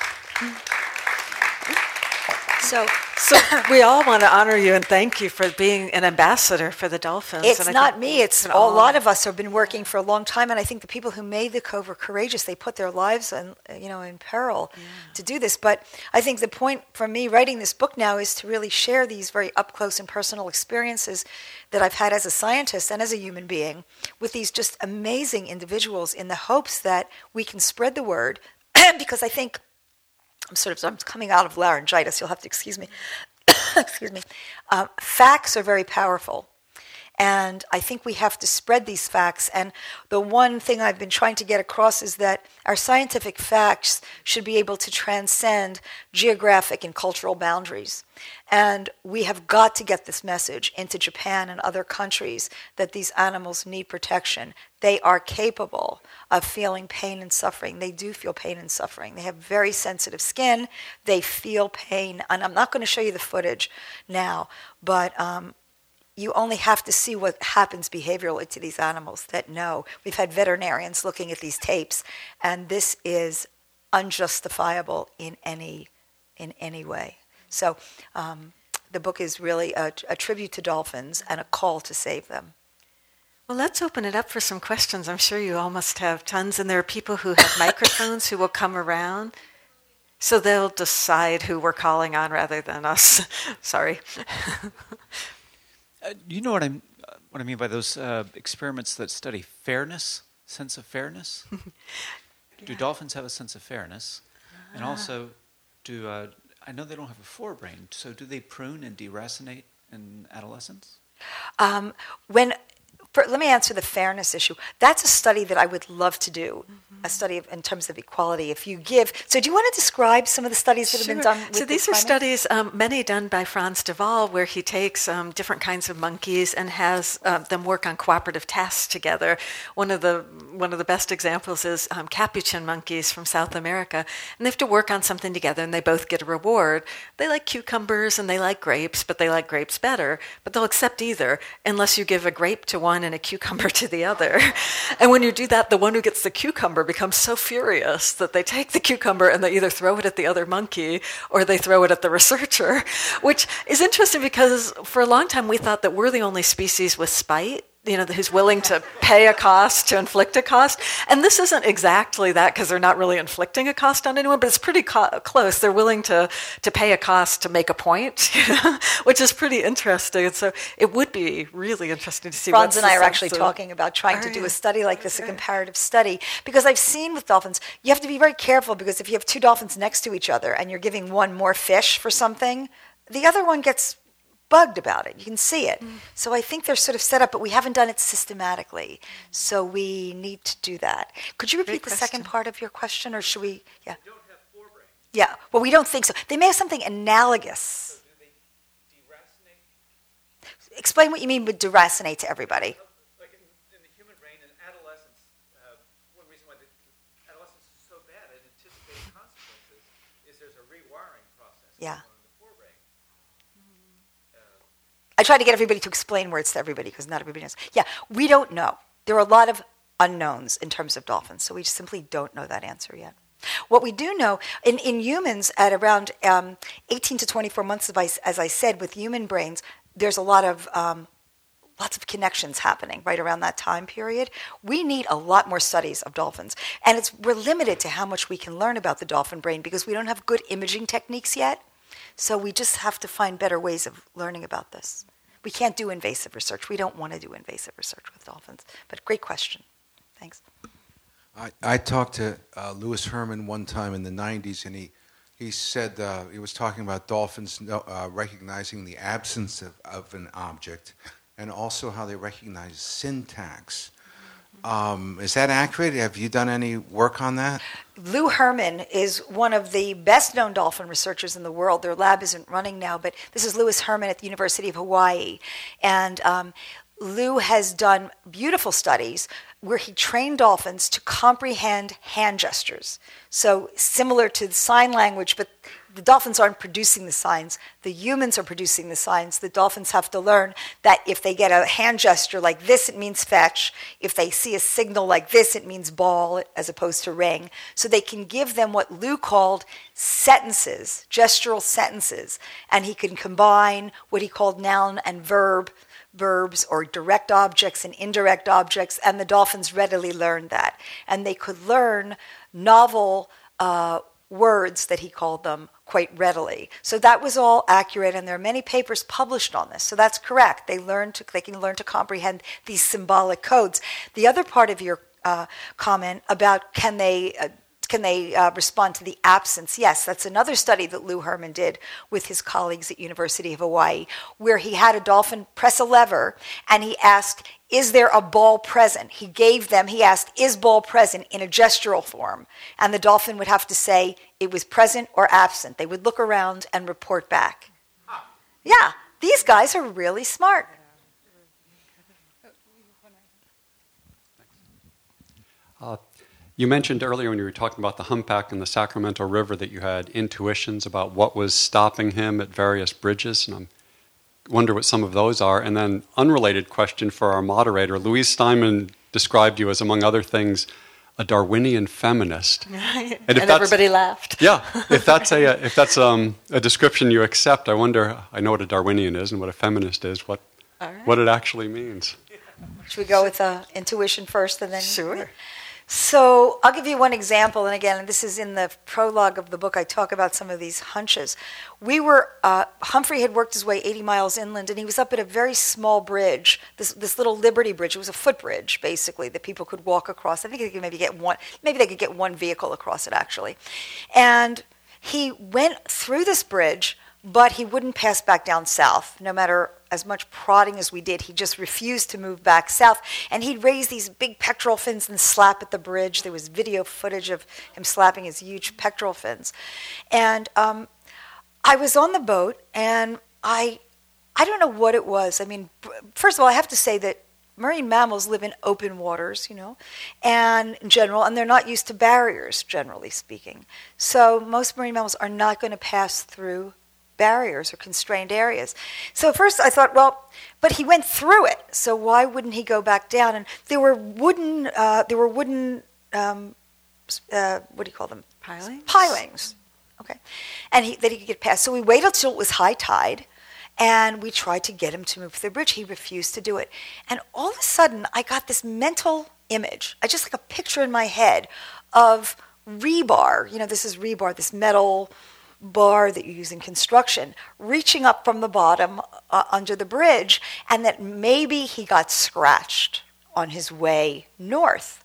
[SPEAKER 3] So,
[SPEAKER 2] so we all want to honor you and thank you for being an ambassador for the dolphins.
[SPEAKER 3] It's
[SPEAKER 2] and
[SPEAKER 3] not me. It's a
[SPEAKER 2] all.
[SPEAKER 3] lot of us have been working for a long time, and I think the people who made the Cove were courageous. They put their lives in, you know, in peril yeah. to do this. But I think the point for me writing this book now is to really share these very up close and personal experiences that I've had as a scientist and as a human being with these just amazing individuals in the hopes that we can spread the word. Because I think I'm sort of I'm coming out of laryngitis. You'll have to excuse me. excuse me. Uh, facts are very powerful, and I think we have to spread these facts. And the one thing I've been trying to get across is that our scientific facts should be able to transcend geographic and cultural boundaries. And we have got to get this message into Japan and other countries that these animals need protection. They are capable of feeling pain and suffering. They do feel pain and suffering. They have very sensitive skin. They feel pain. And I'm not going to show you the footage now, but um, you only have to see what happens behaviorally to these animals that know. We've had veterinarians looking at these tapes, and this is unjustifiable in any in any way. So um, the book is really a, a tribute to dolphins and a call to save them.
[SPEAKER 2] Well, let's open it up for some questions. I'm sure you all must have tons, and there are people who have microphones who will come around. So they'll decide who we're calling on rather than us. Sorry.
[SPEAKER 4] uh, you know what, I'm, uh, what I mean by those uh, experiments that study fairness, sense of fairness? yeah. Do dolphins have a sense of fairness? And also, do... Uh, I know they don't have a forebrain, so do they prune and deracinate in adolescence?
[SPEAKER 3] Um, when, for, let me answer the fairness issue. That's a study that I would love to do. Mm-hmm. a study of, in terms of equality. If you give, so do you want to describe some of the studies that have been
[SPEAKER 2] Sure.
[SPEAKER 3] done with
[SPEAKER 2] So these
[SPEAKER 3] the
[SPEAKER 2] are
[SPEAKER 3] primates?
[SPEAKER 2] studies, um, many done by Franz de Waal, where he takes um, different kinds of monkeys and has uh, them work on cooperative tasks together. One of the one of the best examples is um, capuchin monkeys from South America, and they have to work on something together, and they both get a reward. They like cucumbers and they like grapes, but they like grapes better. But they'll accept either, unless you give a grape to one and a cucumber to the other. And when you do that, the one who gets the cucumber becomes so furious that they take the cucumber and they either throw it at the other monkey or they throw it at the researcher, which is interesting because for a long time we thought that we're the only species with spite, you know, who's willing to pay a cost to inflict a cost. And this isn't exactly that because they're not really inflicting a cost on anyone, but it's pretty co- close. They're willing to, to pay a cost to make a point, you know, which is pretty interesting. And so it would be really interesting to see
[SPEAKER 3] Franz
[SPEAKER 2] what's
[SPEAKER 3] and
[SPEAKER 2] the
[SPEAKER 3] I are
[SPEAKER 2] sense
[SPEAKER 3] actually
[SPEAKER 2] of-
[SPEAKER 3] talking about trying
[SPEAKER 2] Are
[SPEAKER 3] to do
[SPEAKER 2] you?
[SPEAKER 3] a study like this, a
[SPEAKER 2] Okay.
[SPEAKER 3] comparative study, because I've seen with dolphins, you have to be very careful because if you have two dolphins next to each other and you're giving one more fish for something, the other one gets bugged about it. You can see it. Mm. So I think they're sort of set up, but we haven't done it systematically. So we need to do that. Could you repeat
[SPEAKER 2] Great
[SPEAKER 3] the second
[SPEAKER 2] question.
[SPEAKER 3] part of your question, or should we? Yeah. Don't have forebrain. Yeah. Well, we don't think so. They may have something analogous.
[SPEAKER 4] So do they deracinate?
[SPEAKER 3] Explain what you mean with deracinate to everybody.
[SPEAKER 4] Like in, in the human brain, in adolescence, uh, one reason why the adolescence is so bad at anticipating consequences is there's a rewiring process
[SPEAKER 3] Yeah.
[SPEAKER 4] going on in the forebrain.
[SPEAKER 3] I try to get everybody to explain words to everybody because not everybody knows. Yeah, we don't know. There are a lot of unknowns in terms of dolphins, so we simply don't know that answer yet. What we do know, in, in humans at around um, eighteen to twenty-four months, of ice, as I said, with human brains, there's a lot of um, lots of connections happening right around that time period. We need a lot more studies of dolphins. And it's, we're limited to how much we can learn about the dolphin brain because we don't have good imaging techniques yet. So we just have to find better ways of learning about this. We can't do invasive research. We don't want to do invasive research with dolphins. But great question. Thanks.
[SPEAKER 5] I, I talked to uh, Lewis Herman one time in the nineties, and he, he said uh, he was talking about dolphins no, uh, recognizing the absence of, of an object and also how they recognize syntax. Um, is that accurate? Have you done any work on that?
[SPEAKER 3] Lou Herman is one of the best-known dolphin researchers in the world. Their lab isn't running now, but this is Lewis Herman at the University of Hawaii. And um, Lou has done beautiful studies where he trained dolphins to comprehend hand gestures. So similar to the sign language, but the dolphins aren't producing the signs. The humans are producing the signs. The dolphins have to learn that if they get a hand gesture like this, it means fetch. If they see a signal like this, it means ball as opposed to ring. So they can give them what Lou called sentences, gestural sentences. And he can combine what he called noun and verb verbs or direct objects and indirect objects, and the dolphins readily learned that. And they could learn novel uh, words, that he called them, quite readily. So that was all accurate, and there are many papers published on this. So that's correct. They learn to, they can learn to comprehend these symbolic codes. The other part of your uh, comment about can they uh, Can they uh, respond to the absence? Yes, that's another study that Lou Herman did with his colleagues at University of Hawaii, where he had a dolphin press a lever, and he asked, is there a ball present? He gave them, he asked, is ball present in a gestural form? And the dolphin would have to say it was present or absent. They would look around and report back. Yeah, these guys are really smart.
[SPEAKER 6] Uh, You mentioned earlier when you were talking about the humpback in the Sacramento River that you had intuitions about what was stopping him at various bridges, and I wonder what some of those are. And then, unrelated question for our moderator, Louise Steinman described you as, among other things, a Darwinian feminist.
[SPEAKER 2] and
[SPEAKER 6] and
[SPEAKER 2] everybody laughed.
[SPEAKER 6] Yeah, if that's a if that's um, a description you accept, I wonder. I know what a Darwinian is and what a feminist is. What
[SPEAKER 2] All right.
[SPEAKER 6] what it actually means.
[SPEAKER 3] Should we go with uh, intuition first and then?
[SPEAKER 2] Sure.
[SPEAKER 3] So I'll give you one example, and again, this is in the prologue of the book. I talk about some of these hunches. We were, uh, Humphrey had worked his way eighty miles inland, and he was up at a very small bridge, this this little Liberty Bridge. It was a footbridge, basically, that people could walk across. I think they could maybe get one, maybe they could get one vehicle across it, actually. And he went through this bridge, but he wouldn't pass back down south. No matter as much prodding as we did, he just refused to move back south. And he'd raise these big pectoral fins and slap at the bridge. There was video footage of him slapping his huge pectoral fins. And um, I was on the boat, and I, I don't know what it was. I mean, first of all, I have to say that marine mammals live in open waters, you know, and in general, and they're not used to barriers, generally speaking. So most marine mammals are not going to pass through barriers or constrained areas. So at first I thought, well, but he went through it, so why wouldn't he go back down? And there were wooden, uh, there were wooden, um, uh, what do you call them?
[SPEAKER 2] Pilings?
[SPEAKER 3] Pilings, okay, and he, that he could get past. So we waited until it was high tide, and we tried to get him to move the bridge. He refused to do it. And all of a sudden, I got this mental image, I just like a picture in my head of rebar. You know, this is rebar, this metal bar that you use in construction, reaching up from the bottom uh, under the bridge, and that maybe he got scratched on his way north.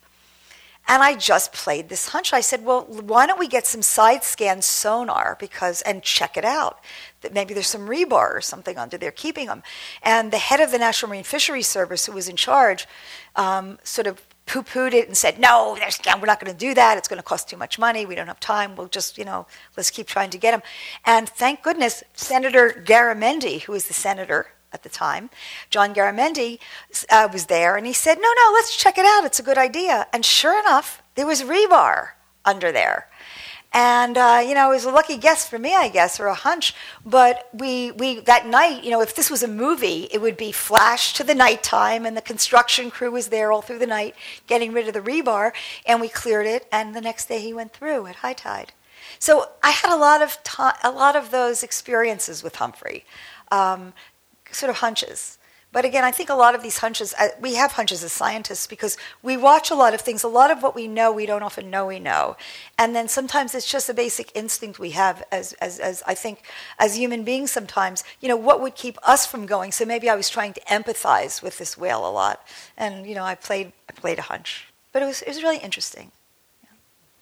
[SPEAKER 3] And I just played this hunch. I said, well, why don't we get some side scan sonar because and check it out, that maybe there's some rebar or something under there keeping him. And the head of the National Marine Fisheries Service, who was in charge, um, sort of poo-pooed it and said, no, there's, we're not going to do that. It's going to cost too much money. We don't have time. We'll just, you know, let's keep trying to get him. And thank goodness, Senator Garamendi, who was the senator at the time, John Garamendi, uh, was there, and he said, no, no, let's check it out. It's a good idea. And sure enough, there was rebar under there. And, uh, you know, it was a lucky guess for me, I guess, or a hunch. But we, we that night, you know, if this was a movie, it would be flash to the nighttime, and the construction crew was there all through the night getting rid of the rebar, and we cleared it, and the next day he went through at high tide. So I had a lot of to- a lot of those experiences with Humphrey, um, sort of hunches. But again, I think a lot of these hunches, uh, we have hunches as scientists because we watch a lot of things. A lot of what we know, we don't often know we know. And then sometimes it's just a basic instinct we have as, as, as I think, as human beings sometimes. You know, what would keep us from going? So maybe I was trying to empathize with this whale a lot. And, you know, I played I played a hunch. But it was, it was really interesting. Yeah.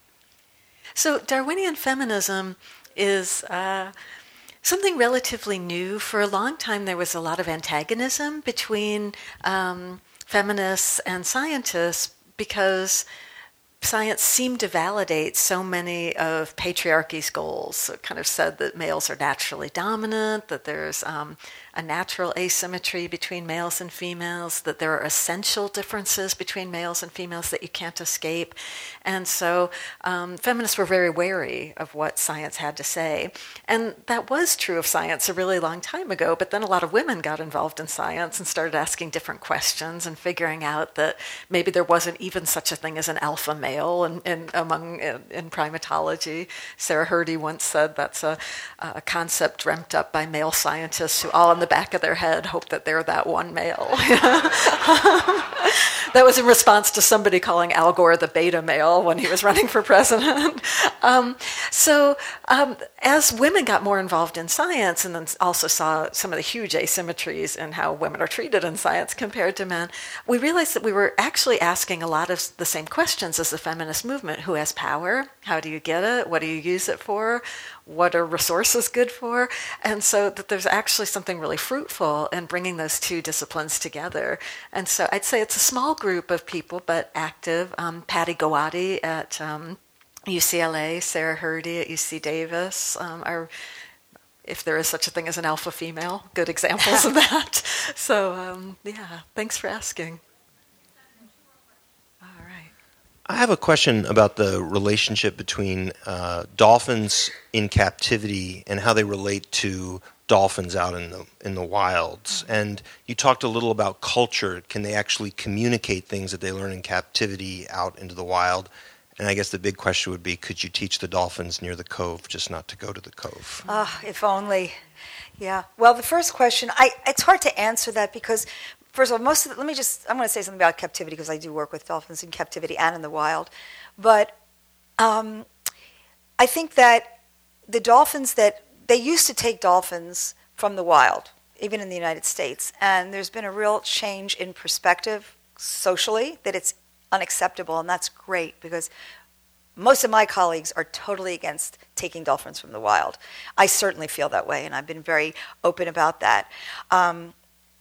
[SPEAKER 2] So Darwinian feminism is... Uh, something relatively new. For a long time, there was a lot of antagonism between um, feminists and scientists because science seemed to validate so many of patriarchy's goals. So it kind of said that males are naturally dominant, that there's um, a natural asymmetry between males and females, that there are essential differences between males and females that you can't escape. And so um, feminists were very wary of what science had to say. And that was true of science a really long time ago, but then a lot of women got involved in science and started asking different questions and figuring out that maybe there wasn't even such a thing as an alpha male in, in, among, in, in primatology. Sarah Hrdy once said that's a, a concept dreamt up by male scientists who all in the back of their head hope that they're that one male. That was in response to somebody calling Al Gore the beta male when he was running for president. Um, so um, as women got more involved in science and then also saw some of the huge asymmetries in how women are treated in science compared to men, we realized that we were actually asking a lot of the same questions as the feminist movement. Who has power? How do you get it? What do you use it for? What are resources good for? And so that there's actually something really fruitful in bringing those two disciplines together. And so I'd say it's a small group of people, but active. Um, Patty Gowady at um, U C L A, Sarah Hrdy at U C Davis um, are, if there is such a thing as an alpha female, good examples of that. So um, yeah, thanks for asking.
[SPEAKER 7] I have a question about the relationship between uh, dolphins in captivity and how they relate to dolphins out in the in the wilds. And you talked a little about culture. Can they actually communicate things that they learn in captivity out into the wild? And I guess the big question would be, could you teach the dolphins near the cove just not to go to the cove?
[SPEAKER 3] Ah, if only. Yeah. Well, the first question, I it's hard to answer that because first of all, most of the, let me just, I'm going to say something about captivity because I do work with dolphins in captivity and in the wild. But um, I think that the dolphins that, they used to take dolphins from the wild, even in the United States. And there's been a real change in perspective socially that it's unacceptable. And that's great because most of my colleagues are totally against taking dolphins from the wild. I certainly feel that way, and I've been very open about that. Um,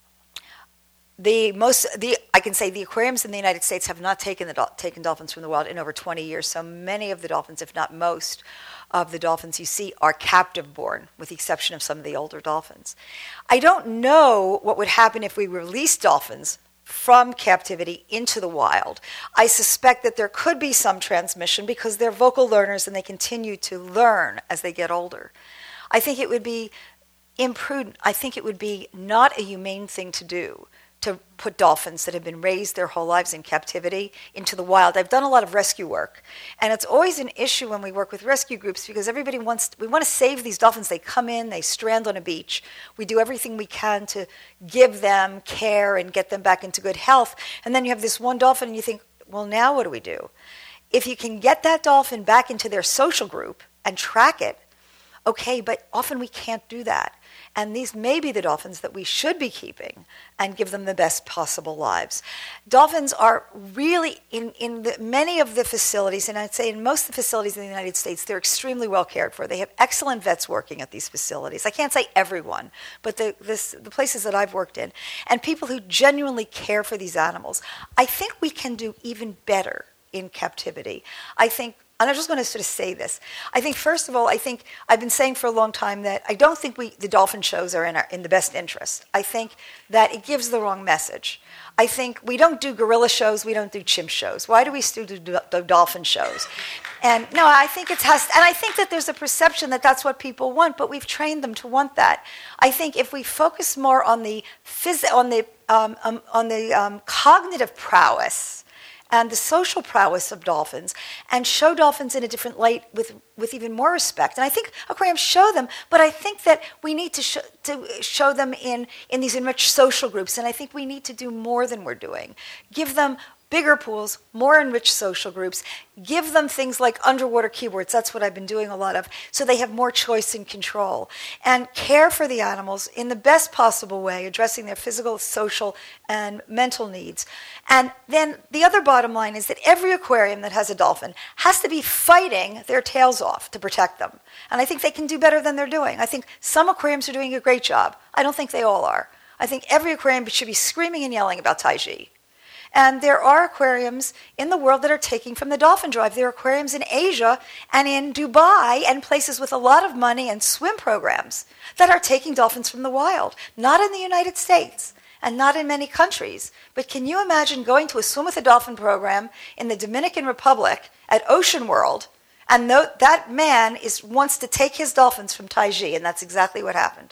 [SPEAKER 3] the most, the I can say the aquariums in the United States have not taken the taken dolphins from the wild in over twenty years. So many of the dolphins, if not most, of the dolphins you see are captive born, with the exception of some of the older dolphins. I don't know what would happen if we released dolphins from captivity into the wild. I suspect that there could be some transmission because they're vocal learners and they continue to learn as they get older. I think it would be imprudent. I think it would be not a humane thing to do to put dolphins that have been raised their whole lives in captivity into the wild. I've done a lot of rescue work, and it's always an issue when we work with rescue groups because everybody wants, we want to save these dolphins. They come in, they strand on a beach. We do everything we can to give them care and get them back into good health, and then you have this one dolphin and you think, well, now what do we do? If you can get that dolphin back into their social group and track it, okay, but often we can't do that. And these may be the dolphins that we should be keeping and give them the best possible lives. Dolphins are really, in, in the, many of the facilities, and I'd say in most of the facilities in the United States, they're extremely well cared for. They have excellent vets working at these facilities. I can't say everyone, but the, this, the places that I've worked in, and people who genuinely care for these animals. I think we can do even better in captivity. I think And I'm just going to sort of say this. I think, first of all, I think I've been saying for a long time that I don't think we, the dolphin shows are in, our, in the best interest. I think that it gives the wrong message. I think we don't do gorilla shows, we don't do chimp shows. Why do we still do, do, do dolphin shows? And no, I think it has, and I think that there's a perception that that's what people want, but we've trained them to want that. I think if we focus more on the phys- on the um, um, on the um, cognitive prowess and the social prowess of dolphins, and show dolphins in a different light with, with even more respect. And I think aquariums show them, but I think that we need to, sh- to show them in, in these enriched social groups, and I think we need to do more than we're doing. Give them bigger pools, more enriched social groups, give them things like underwater keyboards, that's what I've been doing a lot of, so they have more choice and control. And care for the animals in the best possible way, addressing their physical, social, and mental needs. And then the other bottom line is that every aquarium that has a dolphin has to be fighting their tails off to protect them. And I think they can do better than they're doing. I think some aquariums are doing a great job. I don't think they all are. I think every aquarium should be screaming and yelling about Taiji. And there are aquariums in the world that are taking from the dolphin drive. There are aquariums in Asia and in Dubai and places with a lot of money and swim programs that are taking dolphins from the wild. Not in the United States and not in many countries. But can you imagine going to a Swim with a Dolphin program in the Dominican Republic at Ocean World, and that man is, wants to take his dolphins from Taiji, and that's exactly what happened.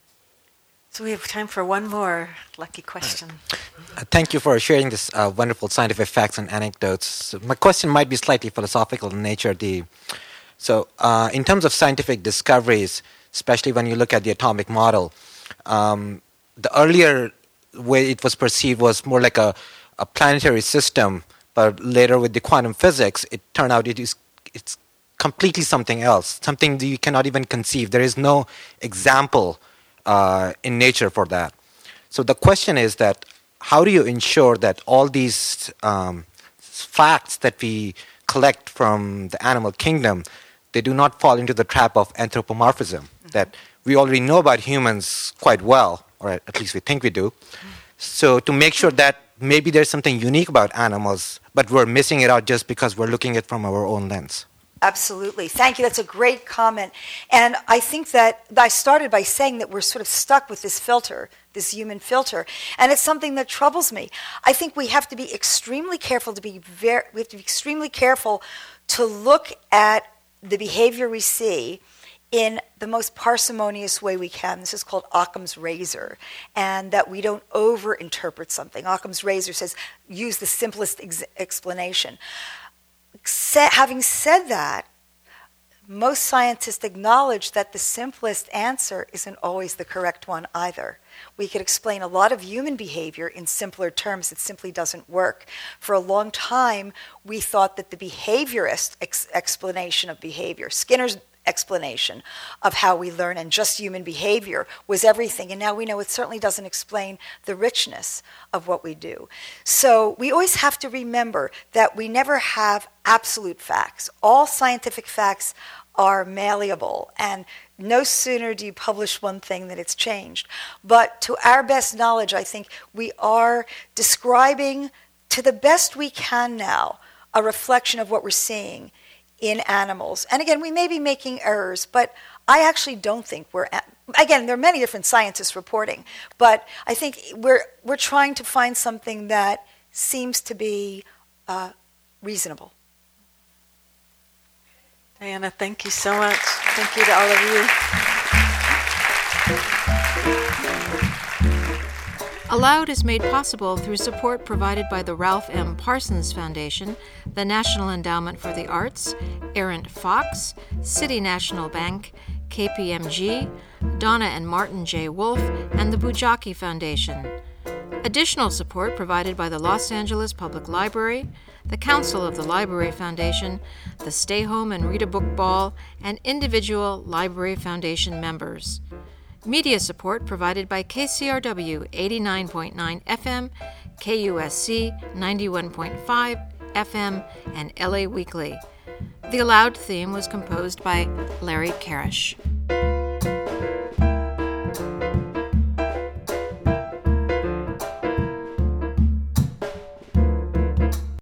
[SPEAKER 2] So we have time for one more lucky question.
[SPEAKER 8] Uh, thank you for sharing this uh, wonderful scientific facts and anecdotes. So my question might be slightly philosophical in nature. The, so uh, in terms of scientific discoveries, especially when you look at the atomic model, um, the earlier way it was perceived was more like a, a planetary system, but later with the quantum physics, it turned out it is it's completely something else, something that you cannot even conceive. There is no example Uh, in nature for that. So the question is that how do you ensure that all these um, facts that we collect from the animal kingdom, they do not fall into the trap of anthropomorphism, mm-hmm. that we already know about humans quite well, or at least we think we do. Mm-hmm. So to make sure that maybe there's something unique about animals, but we're missing it out just because we're looking at it from our own lens.
[SPEAKER 3] Absolutely. Thank you. That's a great comment. And I think that I started by saying that we're sort of stuck with this filter, this human filter. And it's something that troubles me. I think we have to be extremely careful to be very, we have to be extremely careful to look at the behavior we see in the most parsimonious way we can. This is called Occam's razor, and that we don't over-interpret something. Occam's razor says, use the simplest ex- explanation. Having said that, most scientists acknowledge that the simplest answer isn't always the correct one either. We could explain a lot of human behavior in simpler terms. It simply doesn't work. For a long time, we thought that the behaviorist ex- explanation of behavior, Skinner's explanation of how we learn, and just human behavior was everything. And now we know it certainly doesn't explain the richness of what we do. So we always have to remember that we never have absolute facts. All scientific facts are malleable, and no sooner do you publish one thing than it's changed. But to our best knowledge, I think we are describing, to the best we can now, a reflection of what we're seeing in animals. And again, we may be making errors, but I actually don't think we're, again, there are many different scientists reporting, but I think we're, we're trying to find something that seems to be uh, reasonable.
[SPEAKER 2] Diana, thank you so much. Thank you to all of you.
[SPEAKER 1] Allowed is made possible through support provided by the Ralph M. Parsons Foundation, the National Endowment for the Arts, Errant Fox, City National Bank, K P M G, Donna and Martin J. Wolf, and the Bujaki Foundation. Additional support provided by the Los Angeles Public Library, the Council of the Library Foundation, the Stay Home and Read a Book Ball, and individual Library Foundation members. Media support provided by K C R W eighty-nine point nine F M, K U S C ninety-one point five F M, and L A Weekly. The Allowed theme was composed by Larry Karish.